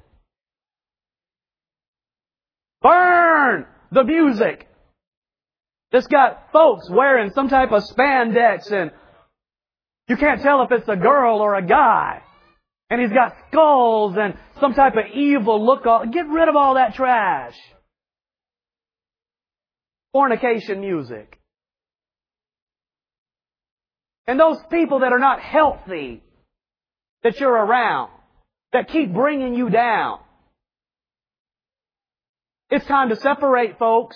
Burn the music. It's got folks wearing some type of spandex and you can't tell if it's a girl or a guy. And he's got skulls and some type of evil look. Get rid of all that trash. Fornication music. And those people that are not healthy that you're around, that keep bringing you down. It's time to separate, folks.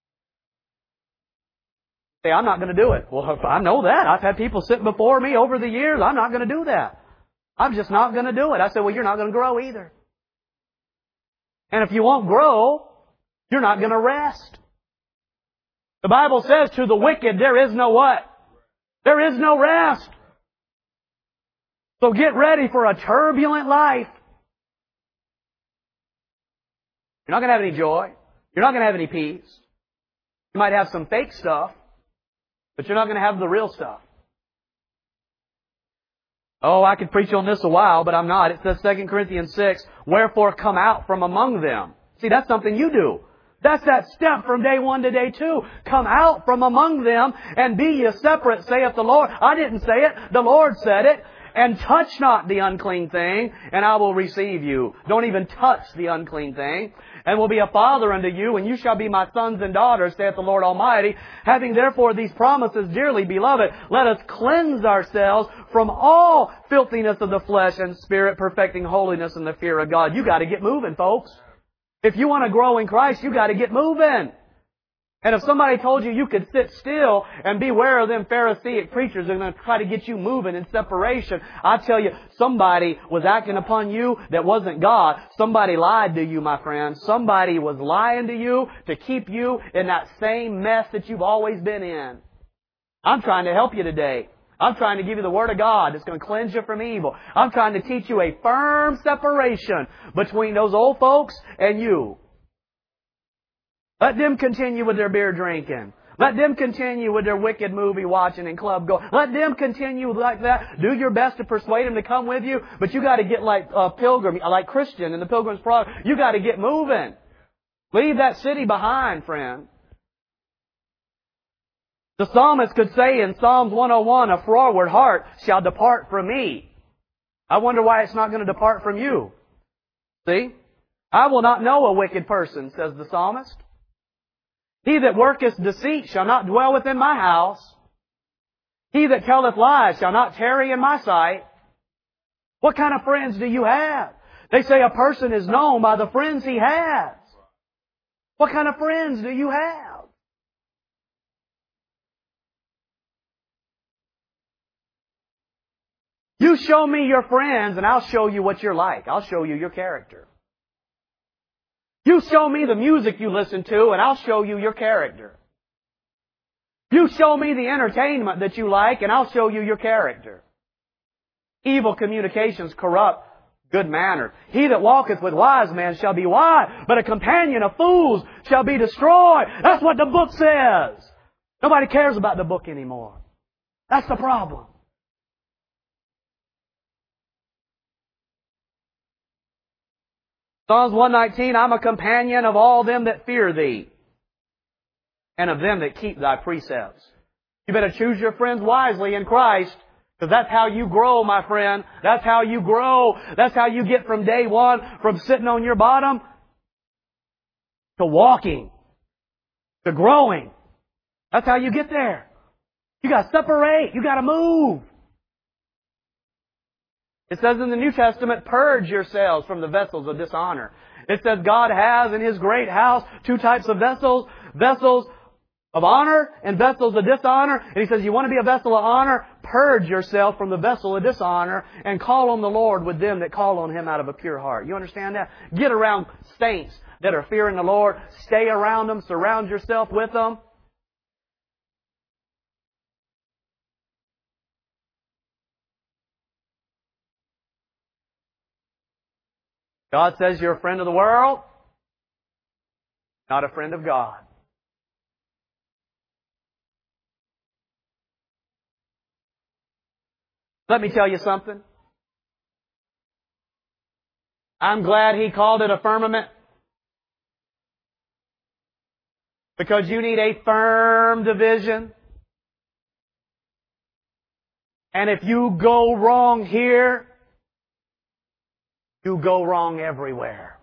Say, I'm not going to do it. Well, I know that. I've had people sit before me over the years. I'm not going to do that. I'm just not going to do it. I said, well, you're not going to grow either. And if you won't grow, you're not going to rest. The Bible says to the wicked, there is no what? There is no rest. So get ready for a turbulent life. You're not going to have any joy. You're not going to have any peace. You might have some fake stuff, but you're not going to have the real stuff. Oh, I could preach on this a while, but I'm not. It says 2 Corinthians 6, wherefore come out from among them. See, that's something you do. That's that step from day 1 to day 2. Come out from among them and be ye separate, saith the Lord. I didn't say it. The Lord said it. And touch not the unclean thing, and I will receive you. Don't even touch the unclean thing. And will be a father unto you, and you shall be my sons and daughters, saith the Lord Almighty. Having therefore these promises, dearly beloved, let us cleanse ourselves from all filthiness of the flesh and spirit, perfecting holiness in the fear of God. You got to get moving, folks. If you want to grow in Christ, you got to get moving. And if somebody told you you could sit still and beware of them Pharisaic preachers that are going to try to get you moving in separation, I tell you, somebody was acting upon you that wasn't God. Somebody lied to you, my friend. Somebody was lying to you to keep you in that same mess that you've always been in. I'm trying to help you today. I'm trying to give you the Word of God that's going to cleanse you from evil. I'm trying to teach you a firm separation between those old folks and you. Let them continue with their beer drinking. Let them continue with their wicked movie watching and club going. Let them continue like that. Do your best to persuade them to come with you, but you got to get like Pilgrim, like Christian in the Pilgrim's Progress. You got to get moving. Leave that city behind, friend. The psalmist could say in Psalms 101, a froward heart shall depart from me. I wonder why it's not going to depart from you. See? I will not know a wicked person, says the psalmist. He that worketh deceit shall not dwell within my house. He that telleth lies shall not tarry in my sight. What kind of friends do you have? They say a person is known by the friends he has. What kind of friends do you have? You show me your friends and I'll show you what you're like. I'll show you your character. You show me the music you listen to and I'll show you your character. You show me the entertainment that you like and I'll show you your character. Evil communications corrupt good manners. He that walketh with wise men shall be wise, but a companion of fools shall be destroyed. That's what the book says. Nobody cares about the book anymore. That's the problem. Psalms 119, I'm a companion of all them that fear Thee, and of them that keep Thy precepts. You better choose your friends wisely in Christ, because that's how you grow, my friend. That's how you grow. That's how you get from day one, from sitting on your bottom, to walking, to growing. That's how you get there. You got to separate. You got to move. It says in the New Testament, purge yourselves from the vessels of dishonor. It says God has in His great house two types of vessels. Vessels of honor and vessels of dishonor. And He says, you want to be a vessel of honor? Purge yourself from the vessel of dishonor and call on the Lord with them that call on Him out of a pure heart. You understand that? Get around saints that are fearing the Lord. Stay around them. Surround yourself with them. God says you're a friend of the world, not a friend of God. Let me tell you something. I'm glad He called it a firmament, because you need a firm division. And if you go wrong here, you go wrong everywhere.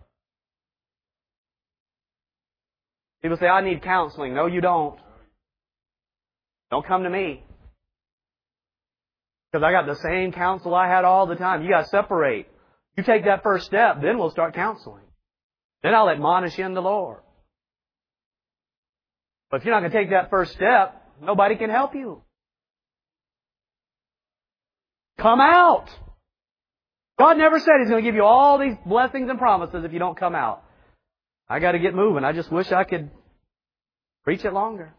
People say, I need counseling. No, you don't. Don't come to me. Because I got the same counsel I had all the time. You got to separate. You take that first step, then we'll start counseling. Then I'll admonish you in the Lord. But if you're not going to take that first step, nobody can help you. Come out. God never said He's going to give you all these blessings and promises if you don't come out. I got to get moving. I just wish I could preach it longer.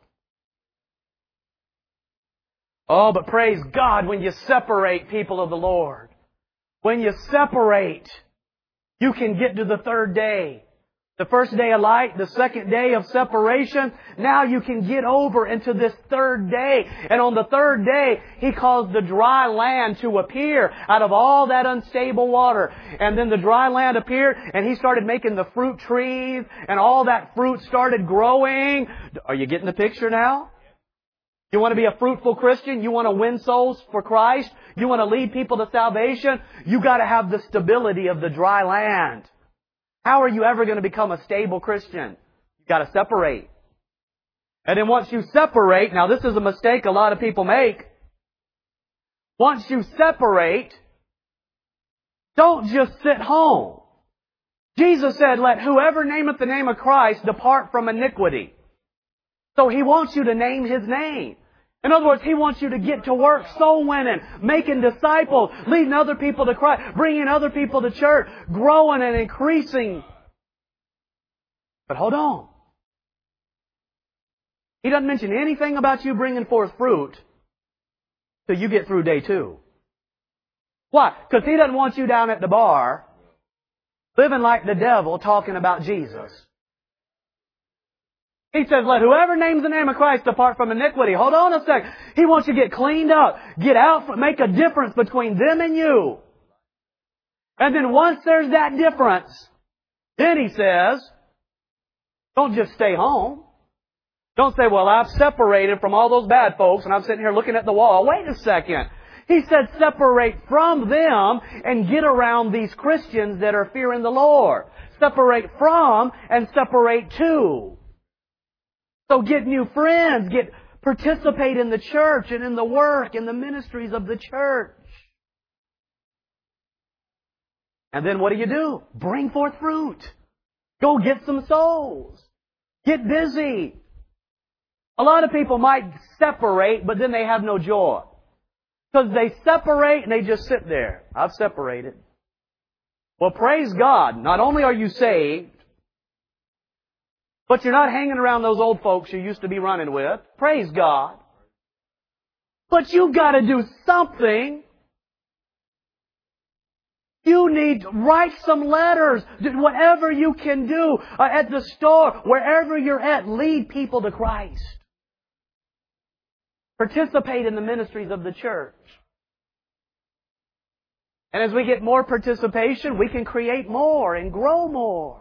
Oh, but praise God when you separate people of the Lord. When you separate, you can get to the third day. The first day of light, the second day of separation. Now you can get over into this third day. And on the third day, He caused the dry land to appear out of all that unstable water. And then the dry land appeared and He started making the fruit trees and all that fruit started growing. Are you getting the picture now? You want to be a fruitful Christian? You want to win souls for Christ? You want to lead people to salvation? You got to have the stability of the dry land. How are you ever going to become a stable Christian? You've got to separate. And then once you separate, now this is a mistake a lot of people make. Once you separate, don't just sit home. Jesus said, let whoever nameth the name of Christ depart from iniquity. So He wants you to name His name. In other words, He wants you to get to work soul winning, making disciples, leading other people to Christ, bringing other people to church, growing and increasing. But hold on. He doesn't mention anything about you bringing forth fruit till you get through day 2. Why? Because He doesn't want you down at the bar living like the devil talking about Jesus. He says, let whoever names the name of Christ depart from iniquity. Hold on a second. He wants you to get cleaned up. Get out, make a difference between them and you. And then once there's that difference, then He says, don't just stay home. Don't say, well, I've separated from all those bad folks and I'm sitting here looking at the wall. Wait a second. He said separate from them and get around these Christians that are fearing the Lord. Separate from and separate to. So get new friends. Participate in the church and in the work and the ministries of the church. And then what do? Bring forth fruit. Go get some souls. Get busy. A lot of people might separate, but then they have no joy. Because they separate and they just sit there. I've separated. Well, praise God. Not only are you saved, but you're not hanging around those old folks you used to be running with. Praise God. But you've got to do something. You need to write some letters. Whatever you can do at the store, wherever you're at, lead people to Christ. Participate in the ministries of the church. And as we get more participation, we can create more and grow more.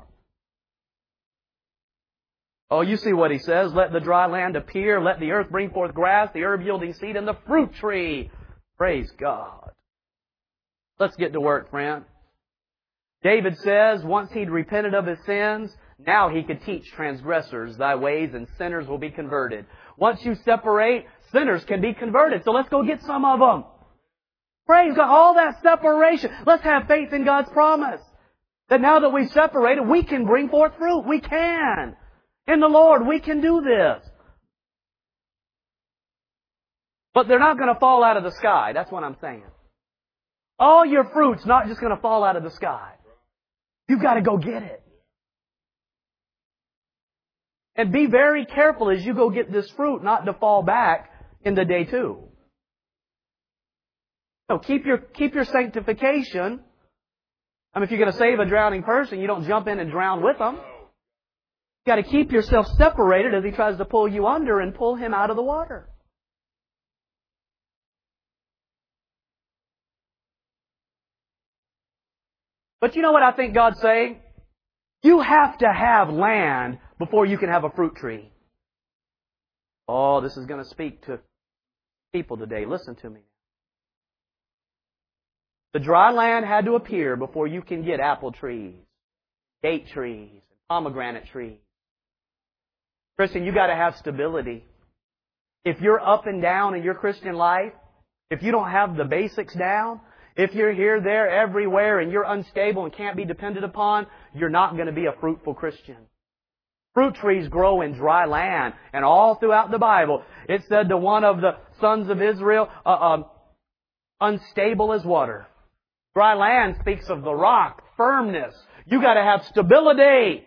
Oh, you see what He says. Let the dry land appear. Let the earth bring forth grass, the herb yielding seed, and the fruit tree. Praise God. Let's get to work, friend. David says once he'd repented of his sins, now he could teach transgressors thy ways and sinners will be converted. Once you separate, sinners can be converted. So let's go get some of them. Praise God. All that separation. Let's have faith in God's promise. That now that we've separated, we can bring forth fruit. We can. In the Lord, we can do this. But they're not going to fall out of the sky. That's what I'm saying. All your fruit's not just going to fall out of the sky. You've got to go get it. And be very careful as you go get this fruit not to fall back in the day two. So keep your sanctification. I mean, if you're going to save a drowning person, you don't jump in and drown with them. You've got to keep yourself separated as He tries to pull you under and pull him out of the water. But you know what I think God's saying? You have to have land before you can have a fruit tree. Oh, this is going to speak to people today. Listen to me. The dry land had to appear before you can get apple trees, date trees, pomegranate trees. Christian, you got to have stability. If you're up and down in your Christian life, if you don't have the basics down, if you're here, there, everywhere, and you're unstable and can't be depended upon, you're not going to be a fruitful Christian. Fruit trees grow in dry land. And all throughout the Bible, it said to one of the sons of Israel, unstable as water. Dry land speaks of the rock, firmness. You got to have stability.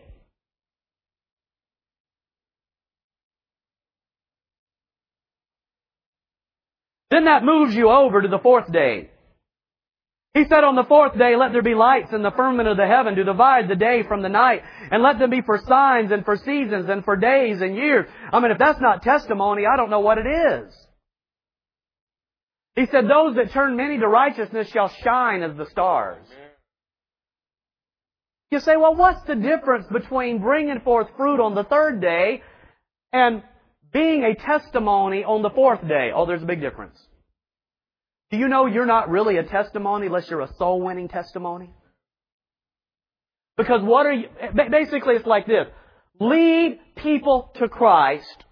Then that moves you over to the fourth day. He said on the fourth day, let there be lights in the firmament of the heaven to divide the day from the night. And let them be for signs and for seasons and for days and years. I mean, if that's not testimony, I don't know what it is. He said, those that turn many to righteousness shall shine as the stars. You say, well, what's the difference between bringing forth fruit on the third day and being a testimony on the fourth day? Oh, there's a big difference. Do you know you're not really a testimony unless you're a soul-winning testimony? Because what are you... Basically, it's like this. Lead people to Christ.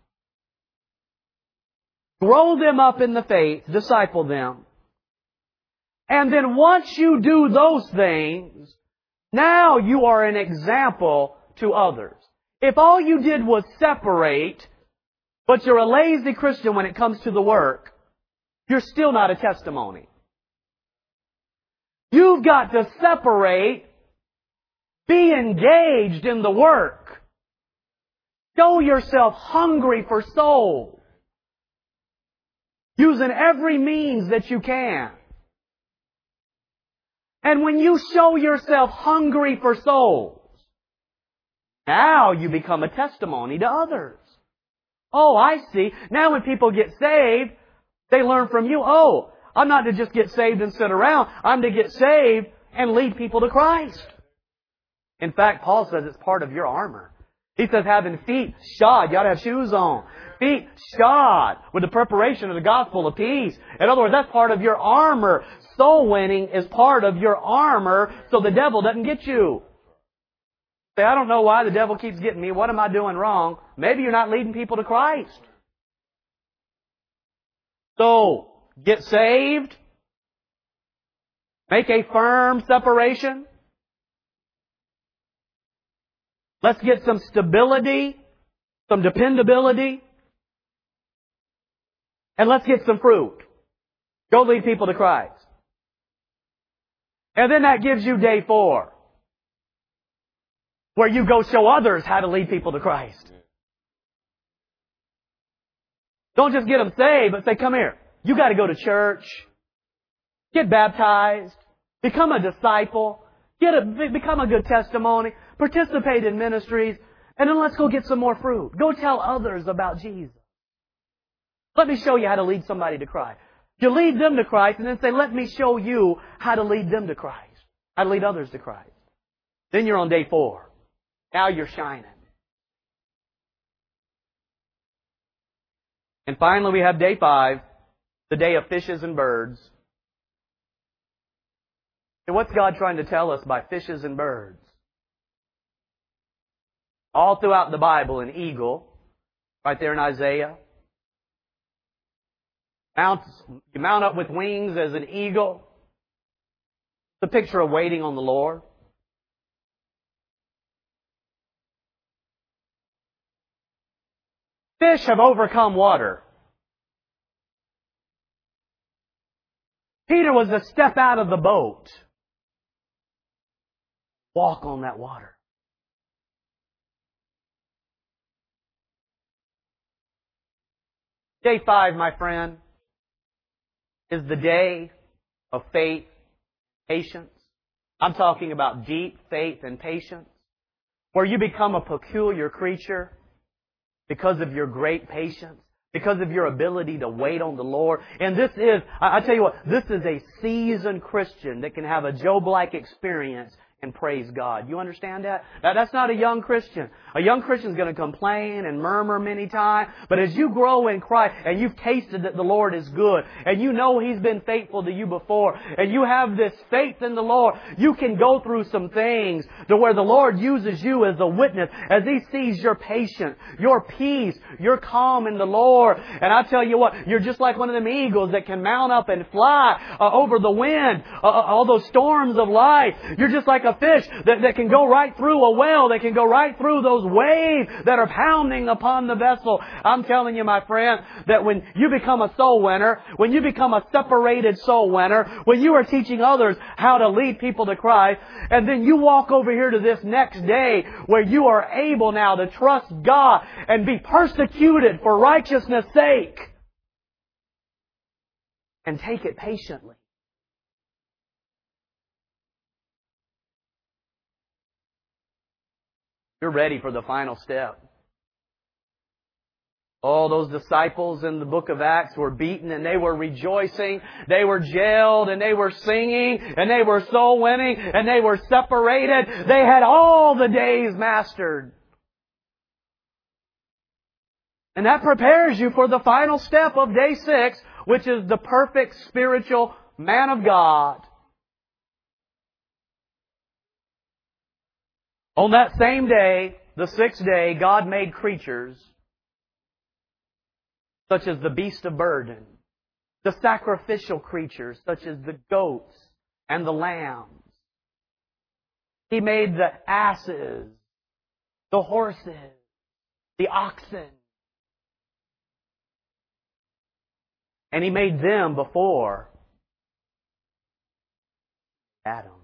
Grow them up in the faith. Disciple them. And then once you do those things, now you are an example to others. If all you did was separate, but you're a lazy Christian when it comes to the work, you're still not a testimony. You've got to separate, be engaged in the work. Show yourself hungry for souls. Using every means that you can. And when you show yourself hungry for souls, now you become a testimony to others. Oh, I see. Now when people get saved, they learn from you. Oh, I'm not to just get saved and sit around. I'm to get saved and lead people to Christ. In fact, Paul says it's part of your armor. He says having feet shod, you ought to have shoes on. Feet shod with the preparation of the gospel of peace. In other words, that's part of your armor. Soul winning is part of your armor so the devil doesn't get you. Say, I don't know why the devil keeps getting me. What am I doing wrong? Maybe you're not leading people to Christ. So, get saved. Make a firm separation. Let's get some stability, some dependability, and let's get some fruit. Go lead people to Christ. And then that gives you day 4, where you go show others how to lead people to Christ. Don't just get them saved, but say, come here. You got to go to church. Get baptized. Become a disciple. Become a good testimony. Participate in ministries. And then let's go get some more fruit. Go tell others about Jesus. Let me show you how to lead somebody to Christ. You lead them to Christ and then say, let me show you how to lead them to Christ. How to lead others to Christ. Then you're on day 4. Now you're shining. And finally we have day 5, the day of fishes and birds. And what's God trying to tell us by fishes and birds? All throughout the Bible, an eagle, right there in Isaiah. You mount up with wings as an eagle. It's a picture of waiting on the Lord. Fish have overcome water. Peter was to step out of the boat. Walk on that water. Day 5, my friend, is the day of faith, patience. I'm talking about deep faith and patience, where you become a peculiar creature because of your great patience, because of your ability to wait on the Lord. And this is, I tell you what, this is a seasoned Christian that can have a Job-like experience and praise God. You understand that? Now, that's not a young Christian. A young Christian is going to complain and murmur many times. But as you grow in Christ and you've tasted that the Lord is good and you know He's been faithful to you before and you have this faith in the Lord, you can go through some things to where the Lord uses you as a witness as He sees your patience, your peace, your calm in the Lord. And I tell you what, you're just like one of them eagles that can mount up and fly over the wind, all those storms of life. You're just like a fish that can go right through a whale, that can go right through those waves that are pounding upon the vessel. I'm telling you, my friend, that when you become a soul winner, when you become a separated soul winner, when you are teaching others how to lead people to Christ, and then you walk over here to this next day where you are able now to trust God and be persecuted for righteousness' sake and take it patiently. You're ready for the final step. All those disciples in the book of Acts were beaten and they were rejoicing. They were jailed and they were singing and they were soul winning and they were separated. They had all the days mastered. And that prepares you for the final step of day 6, which is the perfect spiritual man of God. On that same day, the 6th day, God made creatures such as the beast of burden, the sacrificial creatures such as the goats and the lambs. He made the asses, the horses, the oxen. And He made them before Adam.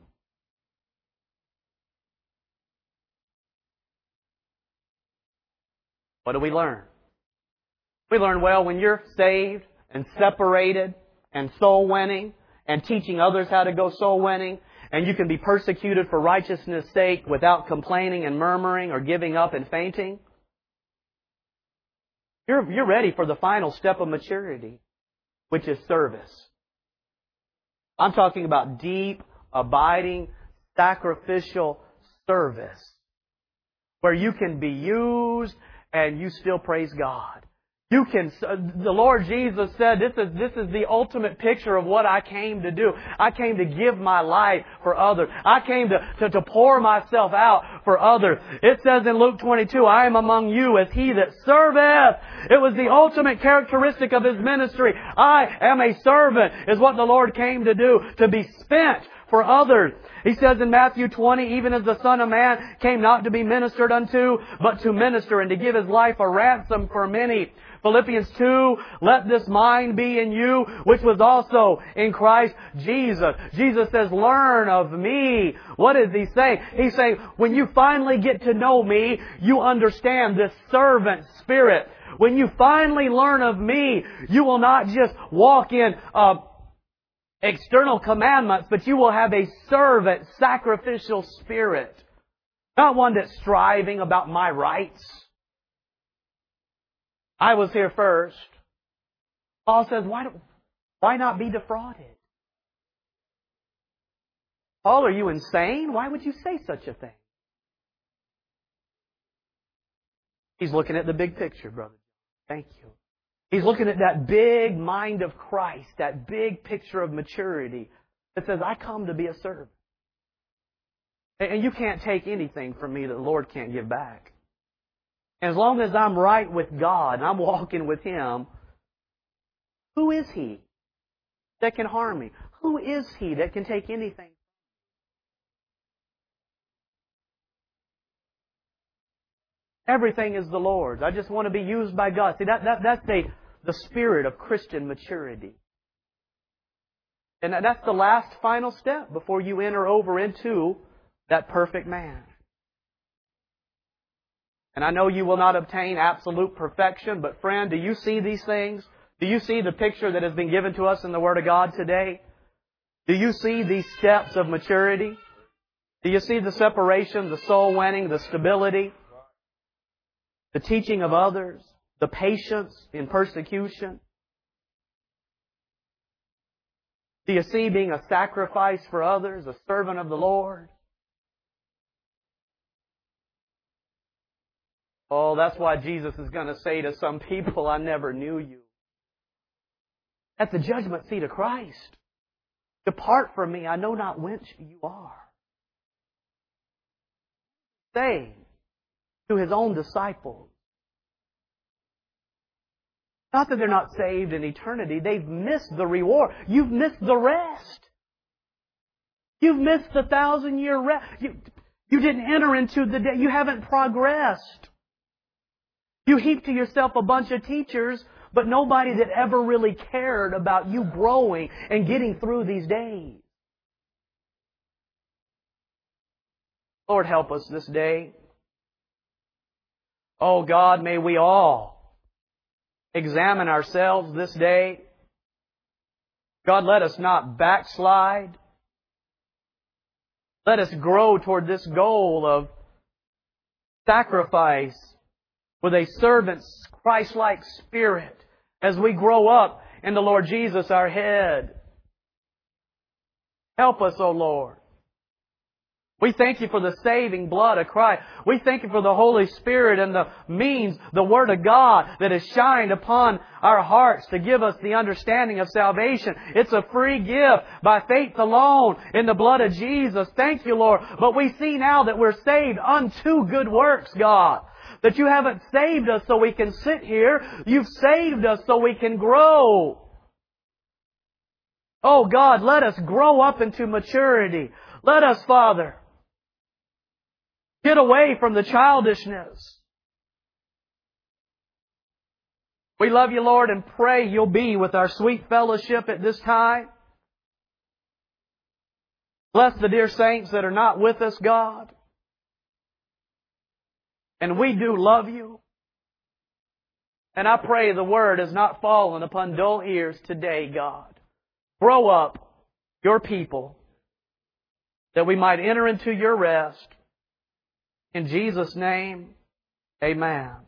What do we learn? We learn, well, when you're saved and separated and soul winning and teaching others how to go soul winning, and you can be persecuted for righteousness' sake without complaining and murmuring or giving up and fainting, You're ready for the final step of maturity, which is service. I'm talking about deep, abiding, sacrificial service, where you can be used and you still praise God. You can. The Lord Jesus said, "This is the ultimate picture of what I came to do. I came to give my life for others. I came to pour myself out for others." It says in Luke 22, "I am among you as he that serveth." It was the ultimate characteristic of His ministry. I am a servant, is what the Lord came to do, to be spent for others. He says in Matthew 20, "Even as the Son of Man came not to be ministered unto, but to minister and to give His life a ransom for many." Philippians 2, "Let this mind be in you, which was also in Christ Jesus." Jesus says, "Learn of me." What is He saying? He's saying, when you finally get to know me, you understand this servant spirit. When you finally learn of me, you will not just walk in external commandments, but you will have a servant, sacrificial spirit. Not one that's striving about my rights. I was here first. Paul says, why not be defrauded? Paul, are you insane? Why would you say such a thing? He's looking at the big picture, brother. Thank you. He's looking at that big mind of Christ, that big picture of maturity that says, I come to be a servant. And you can't take anything from me that the Lord can't give back. And as long as I'm right with God and I'm walking with Him, who is He that can harm me? Who is He that can take anything? Everything is the Lord's. I just want to be used by God. See, that's the spirit of Christian maturity. And that's the last final step before you enter over into that perfect man. And I know you will not obtain absolute perfection, but friend, do you see these things? Do you see the picture that has been given to us in the Word of God today? Do you see these steps of maturity? Do you see the separation, the soul winning, the stability, the teaching of others, the patience in persecution? Do you see being a sacrifice for others, a servant of the Lord? Oh, that's why Jesus is going to say to some people, I never knew you. At the judgment seat of Christ, depart from me, I know not whence you are. Say to His own disciples, not that they're not saved in eternity, they've missed the reward. You've missed the rest. You've missed the 1,000-year rest. You didn't enter into the day. You haven't progressed. You heap to yourself a bunch of teachers, but nobody that ever really cared about you growing and getting through these days. Lord, help us this day. Oh God, may we all examine ourselves this day. God, let us not backslide. Let us grow toward this goal of sacrifice with a servant's Christ-like spirit as we grow up in the Lord Jesus, our head. Help us, O Lord. We thank You for the saving blood of Christ. We thank You for the Holy Spirit and the means, the Word of God that has shined upon our hearts to give us the understanding of salvation. It's a free gift by faith alone in the blood of Jesus. Thank You, Lord. But we see now that we're saved unto good works, God. That You haven't saved us so we can sit here. You've saved us so we can grow. Oh God, let us grow up into maturity. Let us, Father, get away from the childishness. We love You, Lord, and pray You'll be with our sweet fellowship at this time. Bless the dear saints that are not with us, God. And we do love You. And I pray the Word has not fallen upon dull ears today, God. Grow up Your people that we might enter into Your rest. In Jesus' name, amen.